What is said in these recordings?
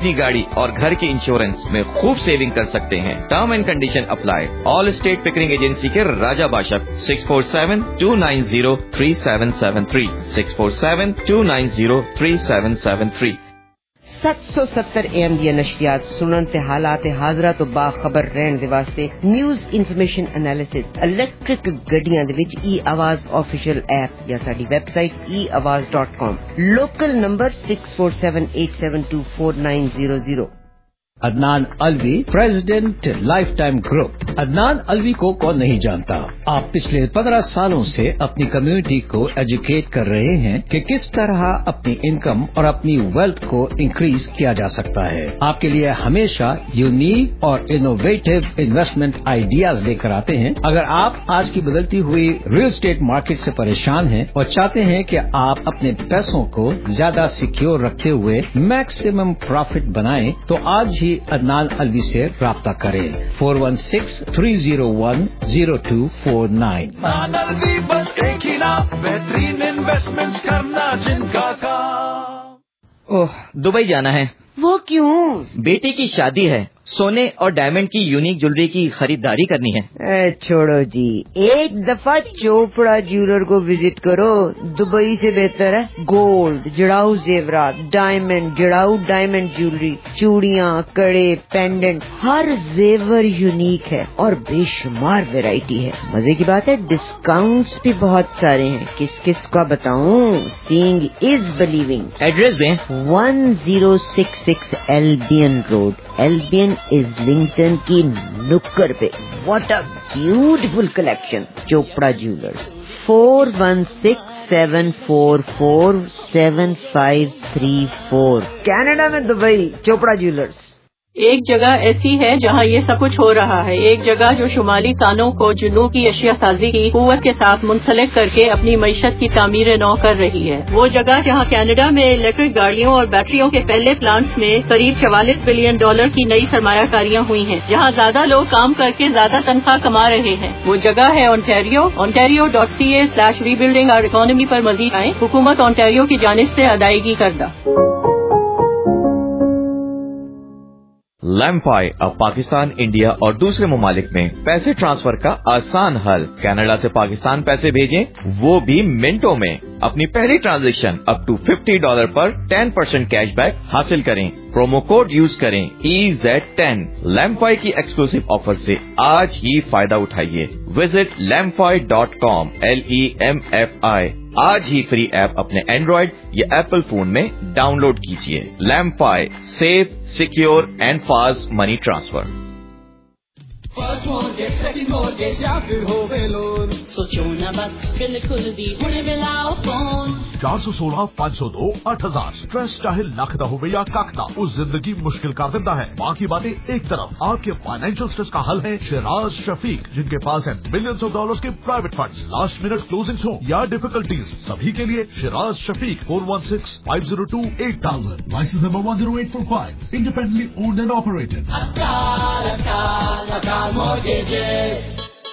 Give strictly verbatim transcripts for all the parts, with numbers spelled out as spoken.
अपनी गाड़ी और घर के इंश्योरेंस में खूब सेविंग कर सकते हैं। Term and condition apply. All state Pickering agency के Raja Bashak six four seven two nine zero three seven seven three six four seven two nine zero three seven seven three. सत्त सौ सत्तर एम दी नशरियात सुनन ते हालात हाजरा तो बाखबर रहन दे वास्ते न्यूज़ इन्फॉर्मेशन एनालिसिस इलेक्ट्रिक गड्डियां दे विच ई आवाज ऑफिशियल ऐप या साडी website e Awaz dot com. Local number six four seven eight seven two four nine zero zero. Adnan Alvi, president life time group. Adnan Alvi को कौन नहीं जानता। आप पिछले पंद्रह सालों से अपनी कम्युनिटी को एजुकेट कर रहे हैं कि किस तरह अपनी इनकम और अपनी वेल्थ को इंक्रीज किया जा सकता है। आपके लिए हमेशा यूनिक और इनोवेटिव इन्वेस्टमेंट आइडियाज लेकर आते हैं। अगर आप आज की बदलती हुई रियल एस्टेट मार्केट से परेशान हैं और चाहते हैं कि आप अपने पैसों को ज्यादा सिक्योर रखते हुए मैक्सिमम प्रॉफिट बनाएं, तो आज ही अदनान अलवी से राब्ता करें। Four one six three zero one zero two four nine. Alvi बस एक ही नाम, बेहतरीन इन्वेस्टमेंट करना जिनका काम। ओह, दुबई जाना है। वो क्यों? बेटी की शादी है, सोने और डायमंड की यूनिक ज्वेलरी की खरीदारी करनी है। ए, छोड़ो जी, एक दफा चोपड़ा ज्वेलर को विजिट करो। दुबई से बेहतर है। गोल्ड, जड़ाऊ जेवरात, डायमंड, जड़ाऊ डायमंड ज्वेलरी, चूड़ियाँ, कड़े, पेंडेंट, हर जेवर यूनिक है और बेशुमार वैरायटी है। मजे की बात है, डिस्काउंट्स भी बहुत सारे हैं। किस किस का बताऊं? Seeing is believing. एड्रेस दें। One zero six six Albion road, Albion Islington की नुक्कड़ पे। What a beautiful collection. Chopra jewellers. Four one six seven four four seven five three four. Canada में दुबई, चोपड़ा ज्वेलर्स। एक जगह ऐसी है जहां ये सब कुछ हो रहा है। एक जगह जो शुमाली तानों को जुनूब की अशिया साजी की कुव्वत के साथ मुंसलिक करके अपनी मईशत की तामीर नौ कर रही है। वो जगह जहां कनाडा में इलेक्ट्रिक गाड़ियों और बैटरियों के पहले प्लांट्स में करीब चवालीस बिलियन डॉलर की नई सरमायाकारियां हुई हैं, जहां ज्यादा लोग काम करके ज्यादा तनख्वाह कमा रहे हैं। वो जगह है Ontario. Ontario dot C A slash rebuilding our economy पर मजीद आए। हुकूमत ओंटारियो की जानिब से अदायगी करदा। लैम्फाई अब पाकिस्तान, इंडिया और दूसरे ममालिक में पैसे ट्रांसफर का आसान हल। कनाडा से पाकिस्तान पैसे भेजें, वो भी मिनटों में। अपनी पहली transaction up to fifty dollar पर टेन परसेंट कैशबैक हासिल करें। प्रोमो कोड यूज करें ई जेड टेन। लैम्फाई की एक्सक्लूसिव ऑफर से आज ही फायदा उठाइए। Visit Lemfi dot com, L E M F I. आज ही फ्री ऐप अपने एंड्रॉइड या एप्पल फोन में डाउनलोड कीजिए। Lemfi, safe, secure and fast money transfer. First mortgage, second mortgage या फिर होवे लोन, सोचो न बस, बिल्कुल भी हुणे मिलाओ फोन। चार सौ सोलह पाँच सौ दो आठ हजार। स्ट्रेस चाहे लख दा होवे या कख दा, उस जिंदगी मुश्किल कर देता है। बाकी बातें एक तरफ, आपके फाइनेंशियल स्ट्रेस का हल है शिराज शफीक, जिनके पास है मिलियंस ऑफ डॉलर्स के private funds. Last minute closings हो या डिफिकल्टीज, सभी के लिए Shiraz Shafiq. Four one six five zero two eight thousand. Licence number one zero eight four five. Independently owned and operated. अकाल अकाल अकाल mortgages.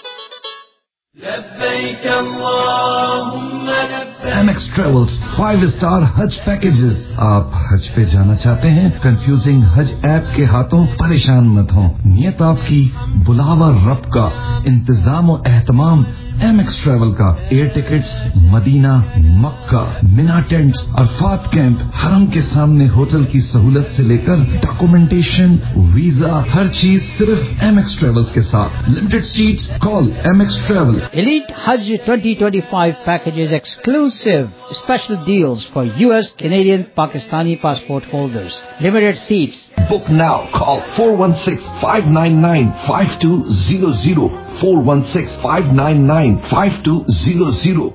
لبيك اللهم لبيك. M X travels five star हज पैकेजेस। आप हज पे जाना चाहते हैं? कंफ्यूजिंग हज ऐप के हाथों परेशान मत हो। नियत आपकी, बुलावा रब का, इंतजाम और एहतमाम एम एक्स ट्रेवल का। Air tickets, Medina, Mecca, Mina tents, Arafat camp, हरम के सामने होटल की सहूलत से लेकर डॉक्यूमेंटेशन, वीजा, हर चीज सिर्फ एम एक्स ट्रेवल्स के साथ। Limited seats, call M X travel. Elite Hajj twenty twenty-five packages exclusive special deals for U S, Canadian, Pakistani passport holders. Limited seats. Book now. Call four one six five nine nine five two zero zero. four one six five nine nine five two zero zero.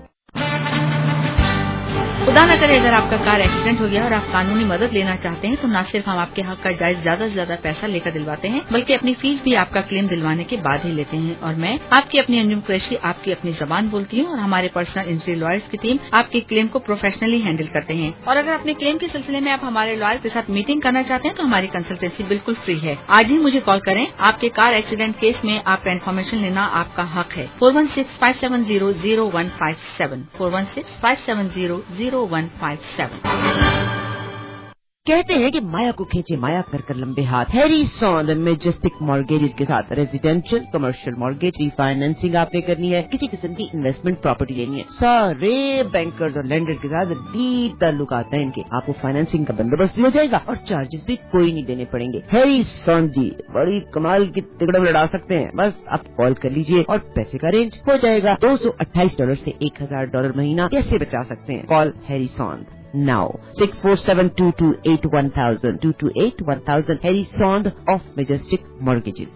खुदा न करे अगर आपका car accident हो गया और आप कानूनी मदद लेना चाहते हैं तो न सिर्फ हम आपके हक का जायज ज्यादा से ज्यादा पैसा लेकर दिलवाते हैं, बल्कि अपनी फीस भी आपका क्लेम दिलवाने के बाद ही लेते हैं। और मैं आपकी अपनी अंजुम कुरैशी आपकी अपनी जबान बोलती हूँ और हमारे पर्सनल इंजरी लॉयर्स की टीम आपके क्लेम को प्रोफेशनली हैंडल करते हैं। और अगर अपने क्लेम के सिलसिले में आप हमारे लॉयर के साथ मीटिंग करना चाहते हैं तो हमारी कंसल्टेंसी बिल्कुल फ्री है। आज ही मुझे कॉल करें। आपके कार एक्सीडेंट केस में आपका इन्फॉर्मेशन लेना आपका हक है। Four one six five seven zero zero one five seven four one six five seven zero zero one five seven. کہتے ہیں کہ مایا کو کھینچے مایا کر کر لمبے ہاتھ. ہیری سوند میجسٹک مارگیجز کے ساتھ residential commercial mortgage refinancing آپ نے کرنی ہے, کسی قسم کی انویسٹمنٹ پراپرٹی لینی ہے, سارے بینکرز اور لینڈرز کے ساتھ ڈیپ تعلقات ہیں ان کے. آپ کو فائنینسنگ کا بندوبست ہو جائے گا اور چارجز بھی کوئی نہیں دینے پڑیں گے. ہیری سوند جی بڑی کمال کی تگڑا لڑا سکتے ہیں, بس آپ کال کر لیجئے اور پیسے کا رینج ہو جائے گا. دو سو اٹھائیس ڈالر سے ایک ہزار ڈالر مہینہ کیسے بچا سکتے ہیں؟ Call Harry Sond now six four seven two two eight one thousand two two eight one thousand Harry Sond of Majestic Mortgages.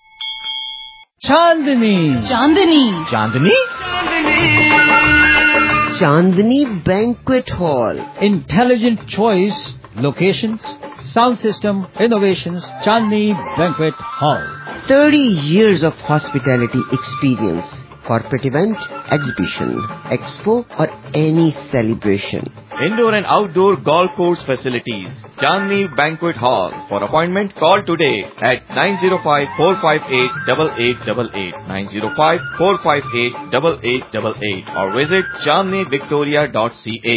Chandni Chandni Chandni Chandni Banquet Hall. Intelligent choice, locations, sound system, innovations. Chandni Banquet Hall. thirty years of hospitality experience. Corporate event, exhibition, expo or any celebration. Indoor and outdoor golf course facilities. Chandni Banquet Hall. For appointment, call today at nine zero five four five eight eight eight eight eight, nine zero five four five eight eight eight eight eight or visit chandni victoria dot c a.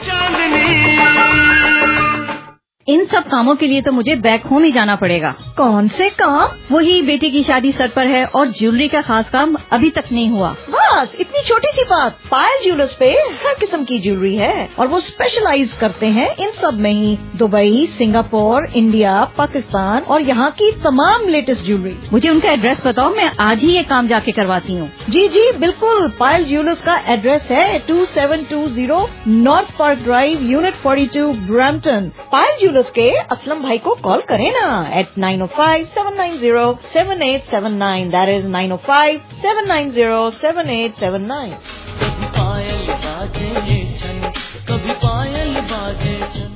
ان سب کاموں کے لیے تو مجھے back home ہی جانا پڑے گا. کون سے کام؟ وہی بیٹی کی شادی سر پر ہے اور جیولری کا خاص کام ابھی تک نہیں ہوا. بس اتنی چھوٹی سی بات. پائل جیولرز پہ ہر قسم کی جیولری ہے اور وہ اسپیشلائز کرتے ہیں ان سب میں ہی. دبئی, سنگاپور, انڈیا, پاکستان اور یہاں کی تمام لیٹسٹ جیولری. مجھے ان کا ایڈریس بتاؤ, میں آج ہی یہ کام جا کے کرواتی ہوں. جی جی بالکل. پائل جیولرز کا ایڈریس ہے two seven two zero North Park Drive, unit forty two, Brampton. Payal jewellers کے اسلم بھائی کو کال کریں نا eight nine O five seven nine zero seven eight seven nine. That is nine O five seven nine zero seven eight seven nine. پائل باجے چھن کبھی pile باجے چھن.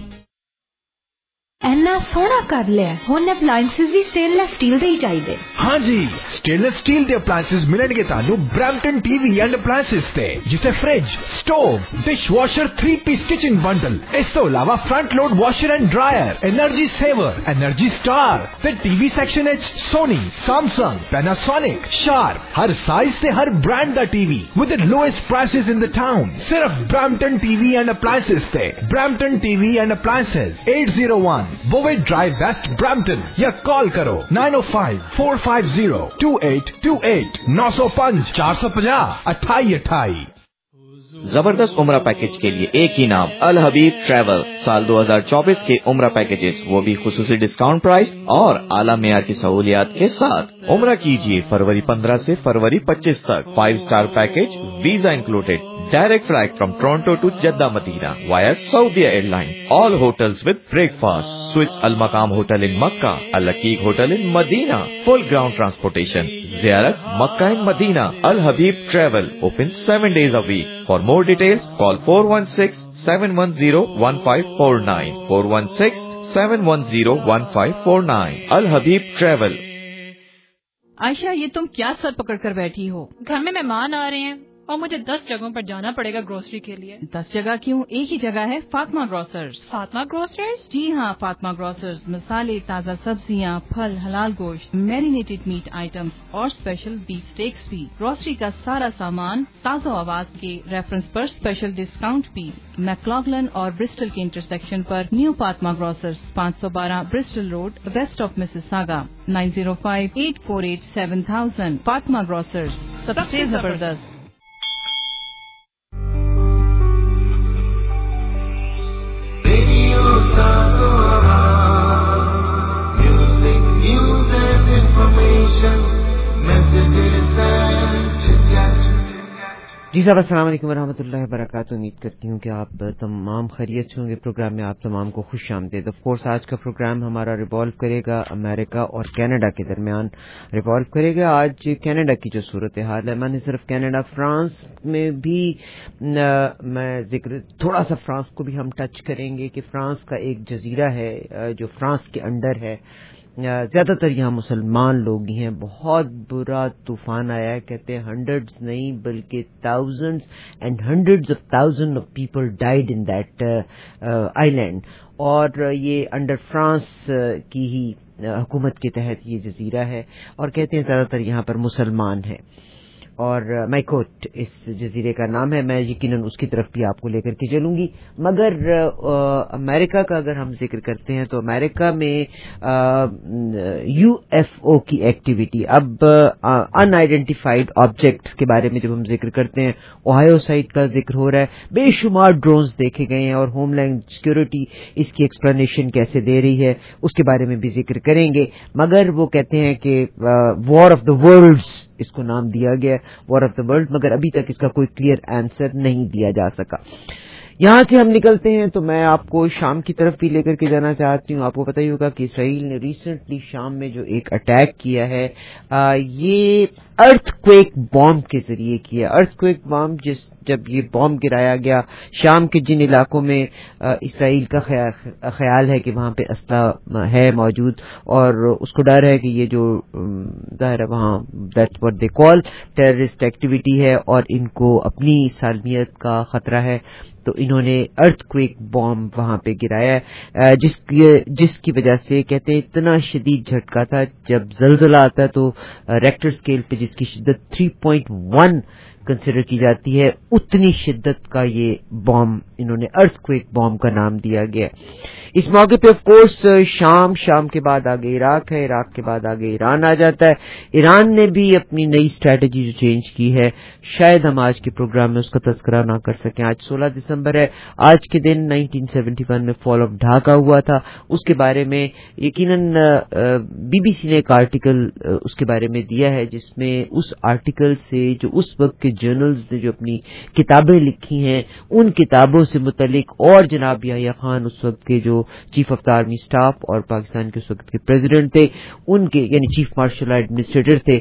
اینا سونا کر لیا ہن اپلائنسز بھی سٹین لیس سٹیل دے ہی چاہیے. ہاں جی, سٹین لیس سٹیل دے اپلائنسز ملن گے تانوں Brampton T V and appliances تے, جسے fridge, stove, dish washer, three piece kitchen bundle, اس تو علاوہ front load washer and dryer, energy saver, energy star تے ٹی وی سیکشن اچ سونی, سیمسنگ, پیناسونک, شارپ, ہر سائز سے ہر برانڈ دا T V with the lowest prices in the town. صرف Brampton T V and appliances تے. Brampton T V and appliances eight zero one بوویٹ drive west Brampton, یا call کرو nine O five four five zero two eight two eight, نو سو پانچ چار سو پچاس اٹھائی اٹھائی. زبردست عمرہ پیکج کے لیے ایک ہی نام, الحبیب ٹریول. سال دو ہزار چوبیس کے عمرہ پیکجز, وہ بھی خصوصی ڈسکاؤنٹ پرائس اور اعلیٰ معیار کی سہولیات کے ساتھ. عمرہ کیجیے فروری پندرہ سے فروری پچیس تک. Five star package, visa included, direct flight from Toronto to Jeddah Medina via Saudia airline. All hotels with breakfast. Swiss المقام ہوٹل ان مکہ, العقیق hotel in Medina, full ground transportation, زیارت Mecca in Medina. الحبیب travel open seven days a week. For more details call four one six seven one zero one five four nine, four one six seven one zero one five four nine. الحبیب travel. Aisha, یہ تم کیا سر پکڑ کر بیٹھی ہو؟ گھر میں مہمان آ رہے ہیں اور مجھے دس جگہوں پر جانا پڑے گا گروسری کے لیے. دس جگہ کیوں, ایک ہی جگہ ہے, فاطمہ گروسرز. فاطمہ گروسرز؟ جی ہاں, فاطمہ گروسرز مسالے, تازہ سبزیاں, پھل, حلال گوشت, میرینیٹڈ میٹ آئٹمس اور اسپیشل بیف اسٹیکس بھی. گروسری کا سارا سامان تازہ آواز کے ریفرنس پر اسپیشل ڈسکاؤنٹ بھی. میکلاگلن اور برسٹل کے انٹرسیکشن پر نیو فاطمہ گروسرز, پانچ سو بارہ Bristol road, west of Mississauga, nine zero five eight four eight seven thousand. Fatima grocers, سب سے زبردست. جی صاحب, السلام علیکم ورحمۃ اللہ وبرکاتہ. امید کرتی ہوں کہ آپ تمام خیریت سے ہوں گے. پروگرام میں آپ تمام کو خوش آمدید. آف کورس آج کا پروگرام ہمارا ریوالو کرے گا امریکہ اور کینیڈا کے درمیان ریوالو کرے گا. آج کینیڈا کی جو صورتحال ہے, میں نے صرف کینیڈا, فرانس میں بھی میں ذکر تھوڑا سا فرانس کو بھی ہم ٹچ کریں گے کہ فرانس کا ایک جزیرہ ہے جو فرانس کے انڈر ہے. زیادہ تر یہاں مسلمان لوگ ہی ہیں. بہت برا طوفان آیا ہے, کہتے ہیں ہنڈریڈز نہیں بلکہ thousands and hundreds of thousand of people died in that آئی لینڈ. اور یہ انڈر فرانس کی ہی حکومت کے تحت یہ جزیرہ ہے, اور کہتے ہیں زیادہ تر یہاں پر مسلمان ہیں. اور مائکوٹ اس جزیرے کا نام ہے. میں یقیناً اس کی طرف بھی آپ کو لے کر کے چلوں گی. مگر امریکہ کا اگر ہم ذکر کرتے ہیں تو امریکہ میں یو ایف او کی ایکٹیویٹی, اب ان آئیڈینٹیفائڈ آبجیکٹس کے بارے میں جب ہم ذکر کرتے ہیں, اوہایو سائٹ کا ذکر ہو رہا ہے, بے شمار ڈرونز دیکھے گئے ہیں اور ہوم لینڈ سیکورٹی اس کی ایکسپلینیشن کیسے دے رہی ہے اس کے بارے میں بھی ذکر کریں گے. مگر وہ کہتے ہیں کہ وار آف دا ورلڈز اس کو نام دیا گیا, وار آف دا ورلڈ, مگر ابھی تک اس کا کوئی کلیئر آنسر نہیں دیا جا سکا. یہاں سے ہم نکلتے ہیں تو میں آپ کو شام کی طرف بھی لے کر کے جانا چاہتی ہوں. آپ کو پتہ ہی ہوگا کہ اسرائیل نے ریسنٹلی شام میں جو ایک اٹیک کیا ہے, آ, یہ ارتھ کویک بام کے ذریعے کیا. ارتھ کویک بام جس جب یہ بام گرایا گیا شام کے جن علاقوں میں آ, اسرائیل کا خیال, خیال ہے کہ وہاں پہ اسلحہ ہے موجود اور اس کو ڈر ہے کہ یہ جو ظاہر ہے وہاں that's what they call terrorist activity ہے اور ان کو اپنی سالمیت کا خطرہ ہے, تو انہوں نے ارتھ کویک بام وہاں پہ گرایا ہے, جس کی جس کی وجہ سے کہتے ہیں اتنا شدید جھٹکا تھا. جب زلزلہ آتا ہے تو ریکٹر اسکیل پہ جس کی شدت تھری پوائنٹ ون کنسیڈر کی جاتی ہے, اتنی شدت کا یہ بام انہوں نے ارتھ کویک بام کا نام دیا گیا. اس موقع پہ آف کورس شام شام کے بعد آگے عراق ہے, عراق کے بعد آگے ایران آ جاتا ہے. ایران نے بھی اپنی نئی اسٹریٹجی جو چینج کی ہے, شاید ہم آج کے پروگرام میں اس کا تذکرہ نہ کر سکیں. آج سولہ دسمبر ہے, آج کے دن نائنٹین سیونٹی ون میں فال آف ڈھاکہ ہوا تھا. اس کے بارے میں یقیناً بی بی سی نے ایک آرٹیکل اس کے بارے میں دیا ہے, جس میں اس آرٹیکل سے جو اس وقت کے جرنلز نے جو اپنی کتابیں لکھی ہیں ان کتابوں سے متعلق, اور جناب یحییٰ خان اس وقت کے جو chief of the army staff اور پاکستان کے اس وقت کے پریزیڈنٹ تھے, ان کے یعنی چیف مارشل ایڈمنسٹریٹر تھے,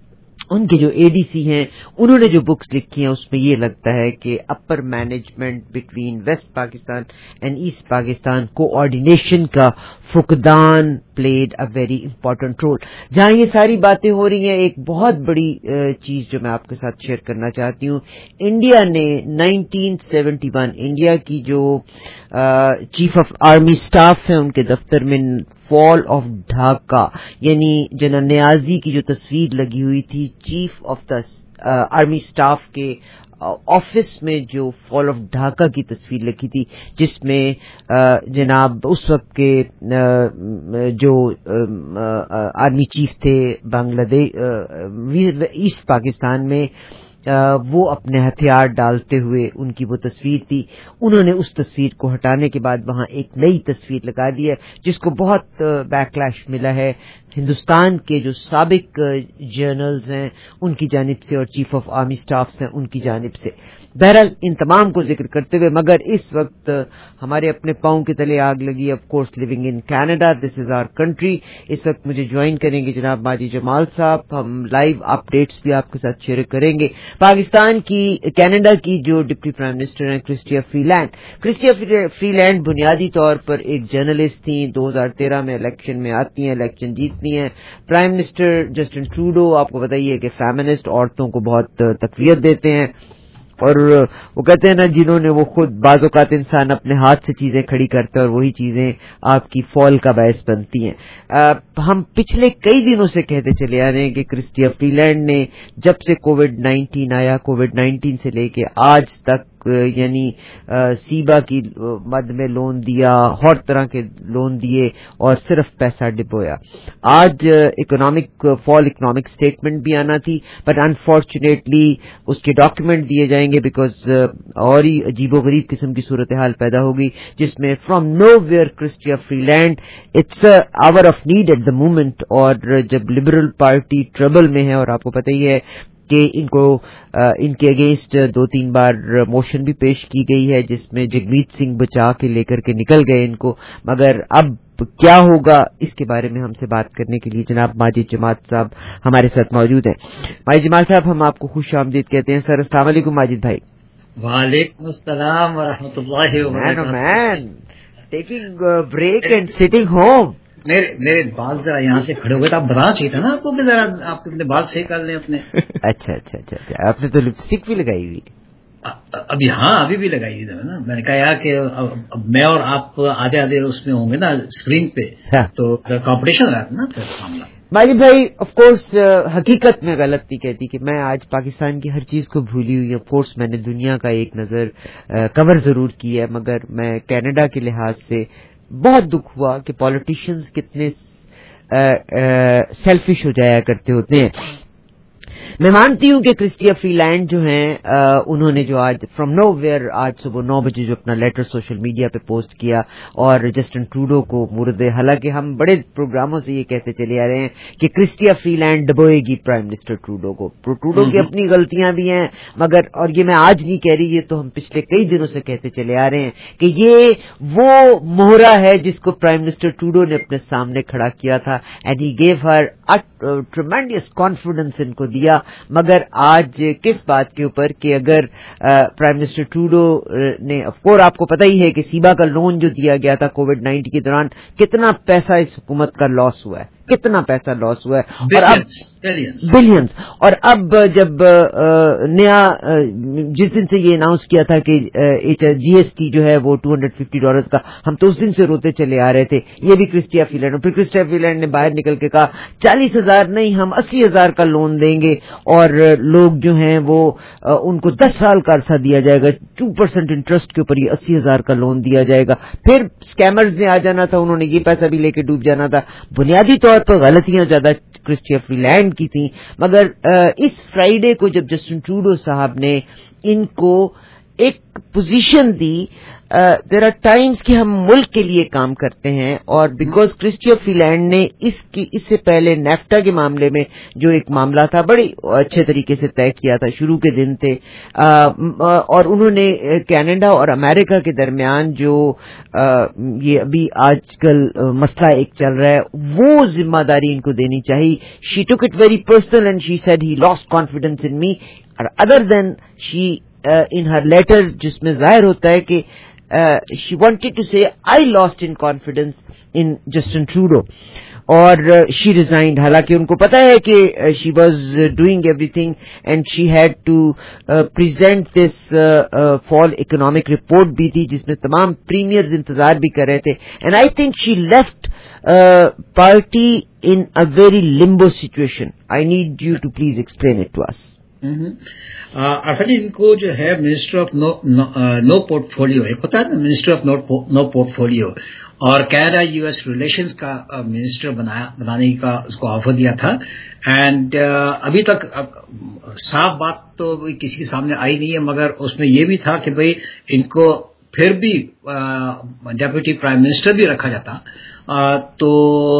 ان کے جو اے ڈی سی ہیں, انہوں نے جو بکس لکھی ہیں اس میں یہ لگتا ہے کہ upper management between West Pakistan and East Pakistan coordination کا فقدان played a very important role. جہاں یہ ساری باتیں ہو رہی ہیں, ایک بہت بڑی چیز جو میں آپ کے ساتھ شیئر کرنا چاہتی ہوں, انڈیا نے نائنٹین سیونٹی ون انڈیا کی جو چیف آف آرمی اسٹاف ہے ان کے دفتر میں فال آف ڈھاکہ یعنی جنرل نیازی کی جو تصویر لگی ہوئی تھی chief of the army staff کے آفس میں, جو فال آف ڈھاکہ کی تصویر لگی تھی, جس میں جناب اس وقت کے جو آرمی چیف تھے بنگلہ دیش ایسٹ پاکستان میں, وہ اپنے ہتھیار ڈالتے ہوئے ان کی وہ تصویر تھی. انہوں نے اس تصویر کو ہٹانے کے بعد وہاں ایک نئی تصویر لگا دی ہے, جس کو بہت بیکلیش ملا ہے ہندوستان کے جو سابق جرنلز ہیں ان کی جانب سے اور چیف آف آرمی اسٹاف ہیں ان کی جانب سے. بہرحال ان تمام کو ذکر کرتے ہوئے, مگر اس وقت ہمارے اپنے پاؤں کے تلے آگ لگی, of course living in Canada, this is our country. اس وقت مجھے جوائن کریں گے جناب ماجد جمال صاحب, ہم لائیو اپ ڈیٹس بھی آپ کے ساتھ شیئر کریں گے. پاکستان کی کینیڈا کی جو ڈپٹی پرائم منسٹر ہیں Chrystia Freeland, Chrystia Freeland بنیادی طور پر ایک جرنلسٹ تھیں, دو ہزار تیرہ میں الیکشن میں آتی ہیں, الیکشن جیتتی ہیں. پرائم منسٹر جسٹن ٹروڈو آپ کو بتائیے کہ فیمنسٹ, عورتوں کو بہت تقویت دیتے ہیں, اور وہ کہتے ہیں نا جنہوں نے وہ خود بعض اوقات انسان اپنے ہاتھ سے چیزیں کھڑی کرتے ہیں اور وہی چیزیں آپ کی فال کا باعث بنتی ہیں. ہم پچھلے کئی دنوں سے کہتے چلے آ رہے ہیں کہ کرسٹیا فری لینڈ نے جب سے کووڈ نائنٹین آیا, کووڈ نائنٹین سے لے کے آج تک یعنی سیبا کی مد میں لون دیا, ہر طرح کے لون دیے اور صرف پیسہ ڈبویا. آج اکنامک فال اکنامک اسٹیٹمنٹ بھی آنا تھی, بٹ انفارچونیٹلی اس کے ڈاکیومنٹ دیے جائیں گے بیکاز اور ہی عجیب و غریب قسم کی صورتحال پیدا ہوگی, جس میں from nowhere Chrystia Freeland it's hour of need at the moment. اور جب لبرل پارٹی ٹربل میں ہے, اور آپ کو پتہ ہی ہے کہ ان کو ان کے اگینسٹ دو تین بار موشن بھی پیش کی گئی ہے, جس میں جگمیت سنگھ بچا کے لے کر کے نکل گئے ان کو, مگر اب کیا ہوگا اس کے بارے میں ہم سے بات کرنے کے لیے جناب ماجد جمال صاحب ہمارے ساتھ موجود ہیں. ماجد جمال صاحب, ہم آپ کو خوش آمدید کہتے ہیں. سر السلام علیکم ماجد بھائی. وعلیکم السلام ورحمۃ اللہ وبرکاتہ. مین taking break and sitting home. میرے میرے بال ذرا یہاں سے کھڑے ہوئے تھے, آپ بتانا چاہیے تھا نا آپ کو کہ ذرا آپ اپنے بال صحیح کر لیں اپنے. اچھا اچھا اچھا اچھا, آپ نے تو لپسٹک بھی لگائی ہوئی. ابھی ہاں ابھی بھی لگائی تھی نا. میں نے کہا کہ اب میں اور آپ آدھے آدھے اس میں ہوں گے نا اسکرین پہ, تو کمپٹیشن رہا نا پھر معاملہ. ماجد بھائی آف کورس حقیقت میں غلط نہیں کہتی کہ میں آج پاکستان کی ہر چیز کو بھولی ہوئی. آف کورس میں نے دنیا کا ایک نظر کور ضرور کی ہے, مگر میں کینیڈا کے لحاظ سے بہت دکھ ہوا کہ پولیٹیشینز کتنے سیلفش ہو جایا کرتے ہوتے ہیں. میں مانتی ہوں کہ کرسٹیا فری لینڈ جو ہیں انہوں نے جو آج فرام نو ویئر آج صبح نو بجے جو اپنا لیٹر سوشل میڈیا پہ پوسٹ کیا اور جسٹن ٹروڈو کو مرد, حالانکہ ہم بڑے پروگراموں سے یہ کہتے چلے آ رہے ہیں کہ کرسٹیا فری لینڈ ڈبوئے گی پرائم منسٹر ٹروڈو کو. ٹروڈو کی اپنی غلطیاں بھی ہیں, مگر اور یہ میں آج نہیں کہہ رہی, یہ تو ہم پچھلے کئی دنوں سے کہتے چلے آ رہے ہیں کہ یہ وہ مہرا ہے جس کو پرائم منسٹر ٹروڈو نے اپنے سامنے کھڑا کیا تھا, and he gave her tremendous confidence ان کو دیا. مگر آج کس بات کے اوپر کہ اگر پرائم منسٹر ٹروڈو نے, آف کورس آپ کو پتہ ہی ہے کہ سیبا کا لون جو دیا گیا تھا کووڈ نائنٹین کے دوران, کتنا پیسہ اس حکومت کا لاس ہوا ہے, کتنا پیسہ لاس ہوا ہے, اور اب بلینز. اور اب جب نیا جس دن سے یہ اناؤنس کیا تھا کہ جی ایس ٹی جو ہے وہ ٹو ہنڈریڈ ففٹی ڈالرز کا, ہم تو اس دن سے روتے چلے آ رہے تھے. یہ بھی کرسٹیا فری لینڈ, اور پھر کرسٹیا فری لینڈ نے باہر نکل کے کہا چالیس ہزار نہیں ہم اسی ہزار کا لون دیں گے, اور لوگ جو ہیں وہ ان کو دس سال کا عرصہ دیا جائے گا, ٹو پرسینٹ انٹرسٹ کے اوپر یہ اسی ہزار کا لون دیا جائے گا. پھر اسکیمرز نے آ جانا تھا, انہوں نے یہ پیسہ بھی لے کے ڈوب جانا تھا. بنیادی طور پر غلطیاں زیادہ کرسٹیا فری لینڈ کی تھیں, مگر اس فرائیڈے کو جب جسٹن ٹروڈو صاحب نے ان کو ایک پوزیشن دی, دیر آر ٹائمز کہ ہم ملک کے لیے کام کرتے ہیں, اور بیکاز کرسٹیا فری لینڈ نے اس کی اس سے پہلے نیفٹا کے معاملے میں جو ایک معاملہ تھا بڑے اچھے طریقے سے طے کیا تھا, شروع کے دن تھے, اور انہوں نے کینیڈا اور امریکہ کے درمیان جو یہ ابھی آج کل مسئلہ ایک چل رہا ہے وہ ذمہ داری ان کو دینی چاہیے. She took it very personal and she said he lost confidence in me, other then she in her letter جس میں ظاہر ہوتا ہے کہ she wanted to say I lost in confidence in Justin Trudeau, اور she resigned. حالانکہ ان کو پتا ہے کہ she was doing everything and she had to uh, present this uh, uh, fall economic report بھی تھی جس میں تمام پریمیئرز انتظار بھی کر رہے تھے, and I think she left uh, party in a very limbo situation. I need you to please explain it to us. ارفت ان کو جو ہے minister of no portfolio, ایک ہوتا ہے نا minister of no portfolio, اور Canada U S relations کا minister بنانے کا اس کو آفر دیا تھا. اینڈ ابھی تک صاف بات تو کسی کے سامنے آئی نہیں ہے, مگر اس میں یہ بھی تھا کہ بھئی ان کو پھر بھی ڈیپوٹی پرائم منسٹر بھی رکھا جاتا. تو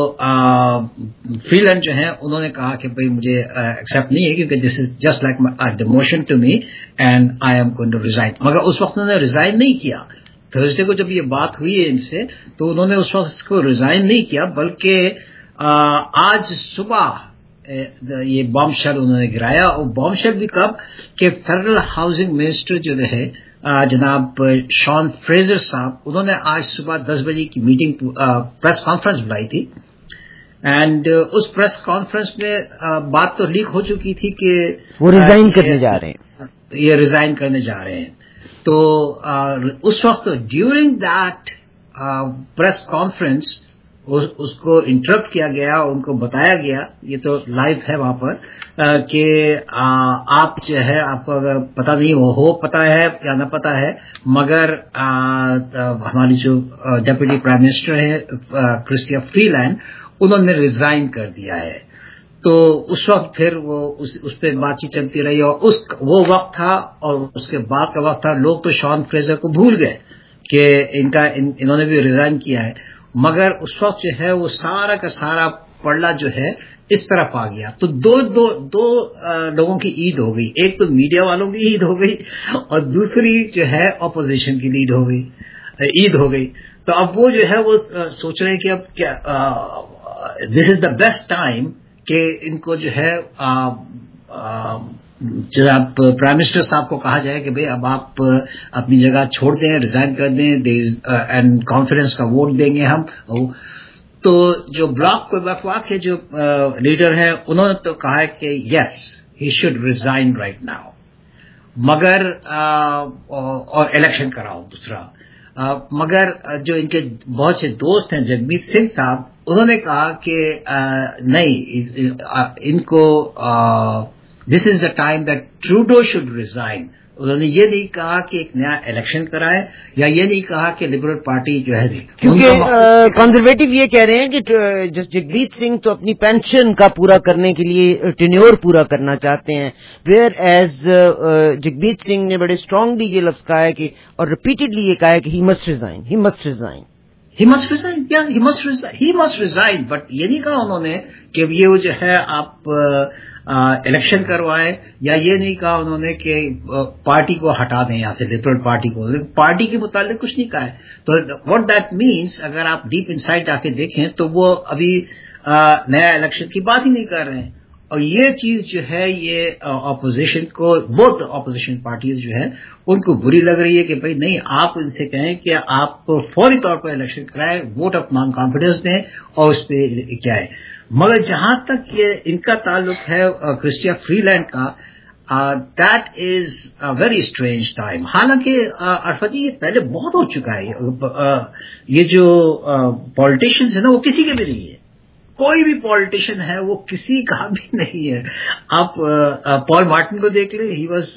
فری لینڈ جو ہے انہوں نے کہا کہ بھئی مجھے ایکسپٹ نہیں ہے کیونکہ this is just like demotion to me and I am going to resign. مگر اس وقت انہوں نے ریزائن نہیں کیا. تھرسڈے کو جب یہ بات ہوئی ہے ان سے تو انہوں نے اس وقت اس کو ریزائن نہیں کیا, بلکہ آج صبح یہ بام شیل انہوں نے گرایا. اور بام شیل بھی کب کہ فیڈرل ہاؤسنگ منسٹر جو ہے جناب شان فریزر صاحب, انہوں نے آج صبح دس بجے کی میٹنگ پریس کانفرنس بلائی تھی. اینڈ اس پریس کانفرنس میں بات تو لیک ہو چکی تھی کہ وہ ریزائن کرنے جا رہے ہیں, یہ ریزائن کرنے جا رہے ہیں. تو اس وقت ڈیورنگ دیٹ پریس کانفرنس اس کو انٹرپٹ کیا گیا, ان کو بتایا گیا, یہ تو لائیو ہے وہاں پر, کہ آپ جو ہے آپ کو اگر پتہ نہیں ہو ہو پتہ ہے یا نہ پتہ ہے, مگر ہماری جو ڈیپوٹی پرائم منسٹر ہے کرسٹیا فری لینڈ, انہوں نے ریزائن کر دیا ہے. تو اس وقت پھر وہ اس, اس پہ بات چیت چلتی رہی, اور اس وہ وقت تھا اور اس کے بعد کا وقت تھا. لوگ تو شان فریزر کو بھول گئے کہ ان کا ان, انہوں نے بھی ریزائن کیا ہے, مگر اس وقت جو ہے وہ سارا کا سارا پڑلا جو ہے اس طرف آ گیا. تو دو دو دو لوگوں کی عید ہو گئی, ایک تو میڈیا والوں کی عید ہو گئی اور دوسری جو ہے اپوزیشن کی لیڈ ہو گئی عید ہو گئی. تو اب وہ جو ہے وہ سوچ رہے ہیں کہ اب کیا دس از دا بیسٹ ٹائم کہ ان کو جو ہے جناب پرائم منسٹر صاحب کو کہا جائے کہ بھئی اب آپ اپنی جگہ چھوڑ دیں, ریزائن کر دیں, اینڈ کانفیڈنس کا ووٹ دیں گے ہم. تو جو بلاک کو وفاق کے جو لیڈر ہیں انہوں نے تو کہا ہے کہ yes he should resign right now. مگر اور الیکشن کراؤ دوسرا. مگر جو ان کے بہت سے دوست ہیں جگمیت سنگھ صاحب, انہوں نے کہا کہ نہیں, ان کو this is the time that Trudeau should resign. انہوں نے یہ نہیں کہا کہ ایک نیا الیکشن کرائے, یا یہ نہیں کہا کہ لبرل پارٹی جو ہے, کیونکہ کنزرویٹو یہ کہہ رہے ہیں کہ جگمیت سنگھ تو اپنی پینشن کا پورا کرنے کے لیے ٹینیور پورا کرنا چاہتے ہیں, ویئر ایز جگمیت سنگھ نے بڑے اسٹرانگلی یہ لفظ کہا ہے کہ, اور ریپیٹڈلی یہ کہا ہے کہ he must resign, he must resign He must resign. Yeah, he must resign. He must resign. But یہ نہیں کہا انہوں نے کہ یہ جو ہے آپ الیکشن کروائے, یا یہ نہیں کہا انہوں نے کہ پارٹی کو ہٹا دیں یہاں سے, لبرل پارٹی کو. پارٹی کے متعلق کچھ نہیں کہا ہے. تو واٹ دیٹ مینس, اگر آپ ڈیپ ان سائڈ آ کے دیکھیں تو وہ ابھی نیا الیکشن کی بات ہی نہیں کر رہے ہیں. اور یہ چیز جو ہے یہ اپوزیشن کو, بہت اپوزیشن پارٹیز جو ہے ان کو بری لگ رہی ہے کہ بھائی نہیں, آپ ان سے کہیں کہ آپ فوری طور پر الیکشن کرائیں, ووٹ آف نان کانفیڈنس دیں اور اس پہ کیا ہے. مگر جہاں تک یہ ان کا تعلق ہے کرسٹیا فری لینڈ کا, that is a very strange time. حالانکہ عرفت جی یہ پہلے بہت ہو چکا ہے. یہ جو پالیٹیشینز ہیں نا وہ کسی کے بھی نہیں ہے. کوئی بھی پالیٹیشین ہے وہ کسی کا بھی نہیں ہے. آپ پال مارٹن کو دیکھ لیں, ہی واز,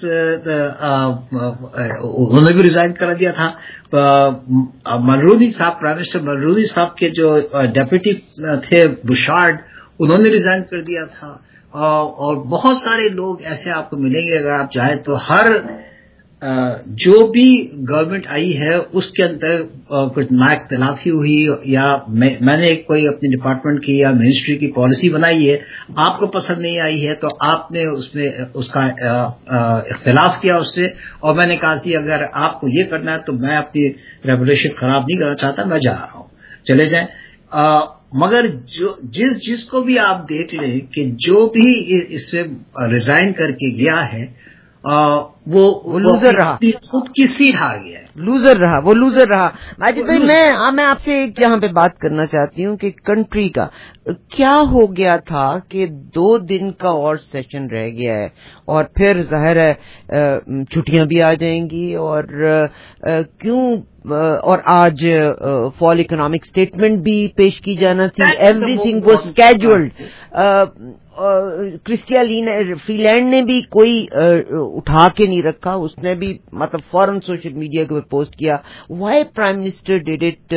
انہوں نے بھی ریزائن کرا دیا تھا. ملرونی صاحب, پرائم منسٹر ملرونی صاحب کے جو ڈیپٹی تھے بشارڈ, انہوں نے ریزائن کر دیا تھا. اور بہت سارے لوگ ایسے آپ کو ملیں گے اگر آپ چاہیں تو. ہر جو بھی گورنمنٹ آئی ہے اس کے اندر کچھ نا اختلافی ہوئی, یا میں نے کوئی اپنی ڈپارٹمنٹ کی یا منسٹری کی پالیسی بنائی ہے, آپ کو پسند نہیں آئی ہے تو آپ نے اس میں اس کا اختلاف کیا اس سے, اور میں نے کہا کہ اگر آپ کو یہ کرنا ہے تو میں اپنی ریپوٹیشن خراب نہیں کرنا چاہتا, میں جا رہا ہوں, چلے جائیں. مگر جو جس جس کو بھی آپ دیکھ لیں کہ جو بھی اس سے ریزائن کر کے گیا ہے وہ لوزر رہا, خود کی سیٹ ہار گیا ہے, لوزر رہا, وہ لوزر رہا. ماجد بھائی میں میں آپ سے ایک یہاں پہ بات کرنا چاہتی ہوں کہ کنٹری کا کیا ہو گیا تھا کہ دو دن کا اور سیشن رہ گیا ہے, اور پھر ظاہر ہے چھٹیاں بھی آ جائیں گی, اور کیوں, اور آج فال اکنامک اسٹیٹمنٹ بھی پیش کی جانا تھی. Everything was scheduled. Chrystia Freeland نے بھی کوئی اٹھا کے نہیں رکھا, اس نے بھی مطلب فوراً سوشل میڈیا کے اوپر پوسٹ کیا. Why prime minister did it,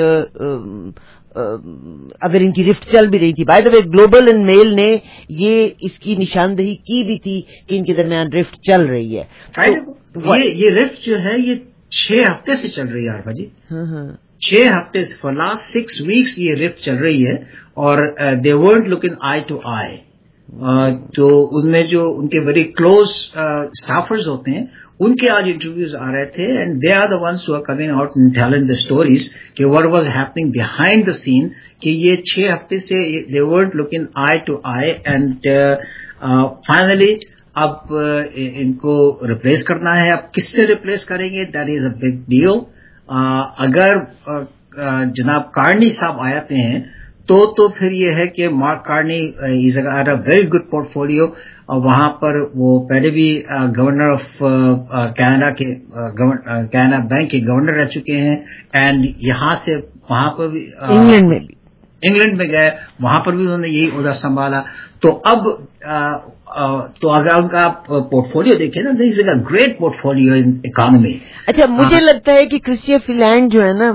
اگر ان کی رفٹ چل بھی رہی تھی. By the way global and mail نے یہ اس کی نشاندہی کی بھی تھی کہ ان کے درمیان رفٹ چل رہی ہے. یہ رفٹ جو ہے یہ چھ ہفتے سے چل رہی ہے عارفہ جی, چھ ہفتے سے, فار لاسٹ سکس ویکس یہ رفٹ چل رہی ہے. اور they weren't looking eye to eye. تو ان میں جو ان کے ویری کلوز اسٹافرز ہوتے ہیں ان کے آج انٹرویوز آ رہے تھے, and they are the ones who are coming out and telling the stories کہ what was happening behind the scene, کہ یہ چھ ہفتے سے they weren't looking eye to eye, and finally اب ان کو ریپلیس کرنا ہے. اب کس سے ریپلیس کریں گے, that is a big deal. اگر جناب کارنی صاحب آتے ہیں تو تو پھر یہ ہے کہ Mark Carney is a very good portfolio. وہاں پر وہ پہلے بھی گورنر آف کینیڈا کے کینیڈا بینک کے گورنر رہ چکے ہیں, اینڈ یہاں سے وہاں پر بھی انگلینڈ میں بھی انگلینڈ میں گئے, وہاں پر بھی انہوں نے یہی عہدہ سنبھالا. تو اب تو اگر ان کا پورٹ فولیو دیکھیں نا, this is a great portfolio in economy. اچھا, مجھے لگتا ہے کہ کرسٹیا فری لینڈ جو ہے نا,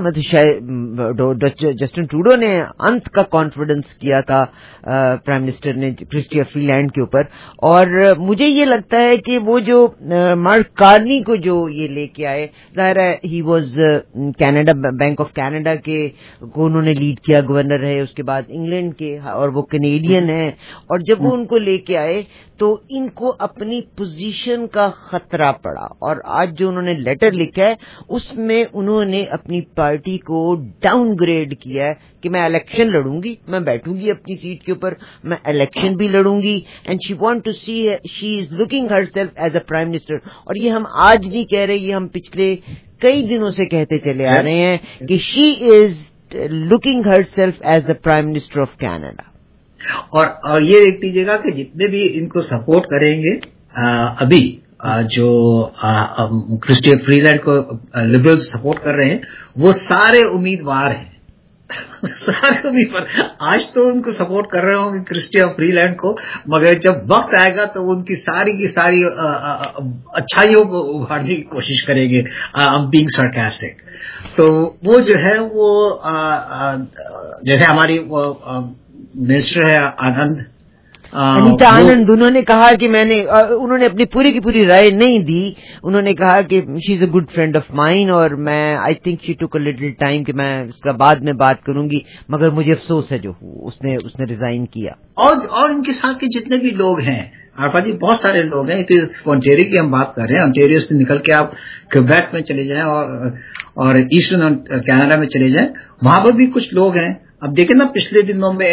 جسٹن ٹروڈو نے انت کا کانفیڈنس کیا تھا پرائم منسٹر نے کرسٹیا فری لینڈ کے اوپر, اور مجھے یہ لگتا ہے کہ وہ جو مارک کارنی کو جو یہ لے کے آئے, ظاہر ہے he was Canada bank of Canada کے کو انہوں نے لیڈ کیا, گورنر رہے, اس کے بعد انگلینڈ کے, اور وہ کینیڈین ہیں, اور جب وہ ان کو لے کے آئے تو ان کو اپنی پوزیشن کا خطرہ پڑا. اور آج جو انہوں نے لیٹر لکھا ہے اس میں انہوں نے اپنی پارٹی کو ڈاؤن گریڈ کیا ہے کہ میں الیکشن لڑوں گی, میں بیٹھوں گی اپنی سیٹ کے اوپر, میں الیکشن بھی لڑوں گی, and she want to see, she is looking herself as a prime minister. اور یہ ہم آج نہیں کہہ رہے, یہ ہم پچھلے کئی دنوں سے کہتے چلے آ رہے ہیں کہ she is looking herself as the prime minister of Canada. اور اور یہ دیکھ لیجیے گا کہ جتنے بھی ان کو سپورٹ کریں گے ابھی جو کرسٹین فریلینڈ کو لبرل سپورٹ کر رہے ہیں وہ سارے امیدوار ہیں سارے امیدوار آج تو ان کو سپورٹ کر رہے ہوں گے کرسٹین فریلینڈ کو, مگر جب وقت آئے گا تو ان کی ساری کی ساری اچھائیوں کو اگاڑنے کی کوشش کریں گے. I am being sarcastic. تو وہ جو ہے وہ جیسے ہماری وہ منسٹر ہے آنند انیتا آنند, انہوں نے کہا کہ میں نے انہوں نے اپنی پوری کی پوری رائے نہیں دی. انہوں نے کہا کہ she is a good friend of mine اور میں آئی تھنک شی ٹوک اے لٹل ٹائم کہ میں اس کا بعد میں بات کروں گی, مگر مجھے افسوس ہے جو اس نے اس نے ریزائن کیا. اور اور ان کے ساتھ کے جتنے بھی لوگ ہیں عارفہ جی, بہت سارے لوگ ہیں. اونٹیریو کی ہم بات کر رہے ہیں, اونٹیریو سے نکل کے آپ کیبیک میں چلے جائیں اور اور ایسٹرن کینیڈا میں چلے جائیں, وہاں پر بھی کچھ لوگ ہیں. اب دیکھیں نا پچھلے دنوں میں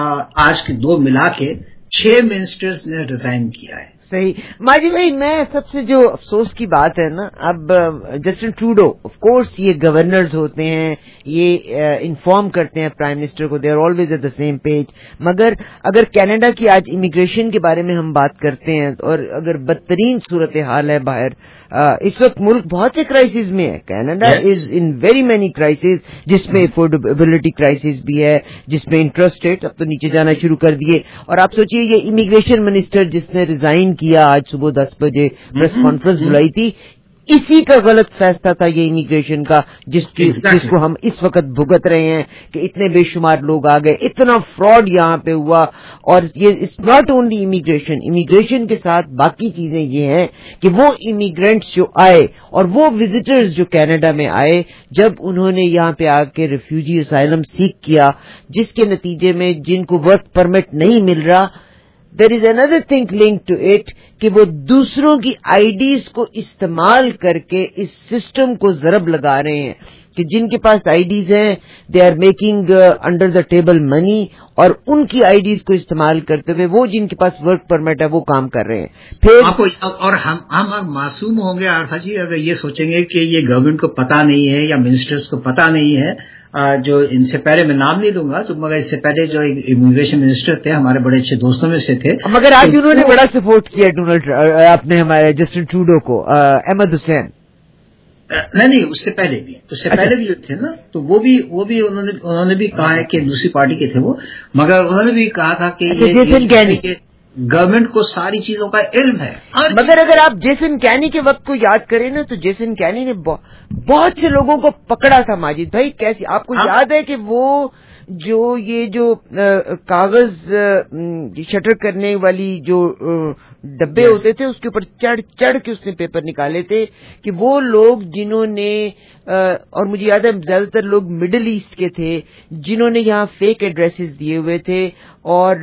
آج کے دو ملا کے چھ منسٹرز نے ریزائن کیا ہے. صحیح ماجد بھائی, میں سب سے جو افسوس کی بات ہے نا, اب جسٹن ٹروڈو آف کورس یہ گورنرز ہوتے ہیں, یہ انفارم کرتے ہیں پرائم منسٹر کو, they are always at the same page. مگر اگر کینیڈا کی آج امیگریشن کے بارے میں ہم بات کرتے ہیں اور اگر بدترین صورتحال ہے باہر, اس وقت ملک بہت سے کرائسس میں ہے. Canada is in very many crisis, جس میں افورڈیبلٹی کرائسس بھی ہے, جس میں انٹرسٹ ریٹ اب تو نیچے جانا شروع کر دیے. اور آپ سوچیے یہ امیگریشن منسٹر جس نے ریزائن کیا آج صبح دس بجے پریس کانفرنس بلائی تھی, اسی کا غلط فیصلہ تھا یہ امیگریشن کا, جس کی exactly. جس کو ہم اس وقت بھگت رہے ہیں کہ اتنے بے شمار لوگ آ گئے, اتنا فراڈ یہاں پہ ہوا. اور یہ it's not only immigration, immigration کے ساتھ باقی چیزیں یہ ہیں کہ وہ امیگرینٹس جو آئے اور وہ وزٹرز جو کینیڈا میں آئے, جب انہوں نے یہاں پہ آ کے ریفیوجی اسائلم سیک کیا, جس کے نتیجے میں جن کو ورک پرمٹ نہیں مل رہا, there is another thing linked to it کہ وہ دوسروں کی آئی ڈیز کو استعمال کر کے اس سسٹم کو ضرب لگا رہے ہیں کہ جن کے پاس آئی ڈیز ہیں they are making under the table money, اور ان کی آئی ڈیز کو استعمال کرتے ہوئے وہ جن کے پاس ورک پرمٹ ہے وہ کام کر رہے ہیں. پھر آپ کو اور ہم ہم معصوم ہوں گے عارفہ جی اگر یہ سوچیں گے کہ یہ گورنمنٹ کو پتا نہیں ہے یا منسٹرز کو پتا نہیں ہے. جو ان سے پہلے میں نام نہیں لوں گا, تو مگر اس سے پہلے جو امیگریشن منسٹر تھے ہمارے بڑے اچھے دوستوں میں سے تھے, مگر آج انہوں نے بڑا سپورٹ کیا ڈونلڈ اپنے ہمارے جسٹن ٹروڈو کو, احمد حسین. نہیں نہیں اس سے پہلے بھی اس سے پہلے بھی جو تھے نا, تو وہ بھی وہ بھی انہوں نے انہوں نے بھی کہا ہے کہ دوسری پارٹی کے تھے وہ, مگر انہوں نے بھی کہا تھا کہ گورنمنٹ کو ساری چیزوں کا علم ہے. مگر اگر آپ جیسن کینی کے وقت کو یاد کریں نا, تو جیسن کینی نے بہت سے لوگوں کو پکڑا تھا ماجد بھائی. کیسی آپ کو یاد ہے کہ وہ جو یہ جو کاغذ شٹر کرنے والی جو ڈبے ہوتے تھے اس کے اوپر چڑھ چڑھ کے اس نے پیپر نکالے تھے, کہ وہ لوگ جنہوں نے, اور مجھے یاد ہے زیادہ تر لوگ مڈل ایسٹ کے تھے جنہوں نے یہاں فیک ایڈریسز دیے ہوئے تھے اور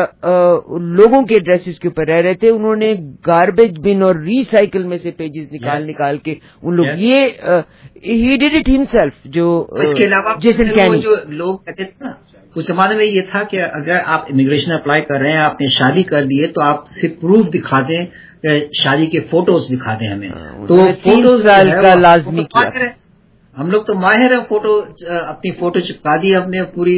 لوگوں کے ایڈریسز کے اوپر رہ رہے تھے. انہوں نے گاربیج بن اور ری سائیکل میں سے پیجز نکال yes. نکال کے ان لوگ yes. یہ ہی ڈیڈ اٹ ہمسیلف. جو اس کے علاوہ جو لوگ کہتے تھے نا اس زمانے میں یہ تھا کہ اگر آپ امیگریشن اپلائی کر رہے ہیں, آپ نے شادی کر لی ہے, تو آپ صرف پروف دکھا دیں, شادی کے فوٹوز دکھا دیں ہمیں. تو فوٹوز کا لازمی کیا, ہم لوگ تو ماہر ہیں فوٹو, اپنی فوٹو چپکا دی اپنے پوری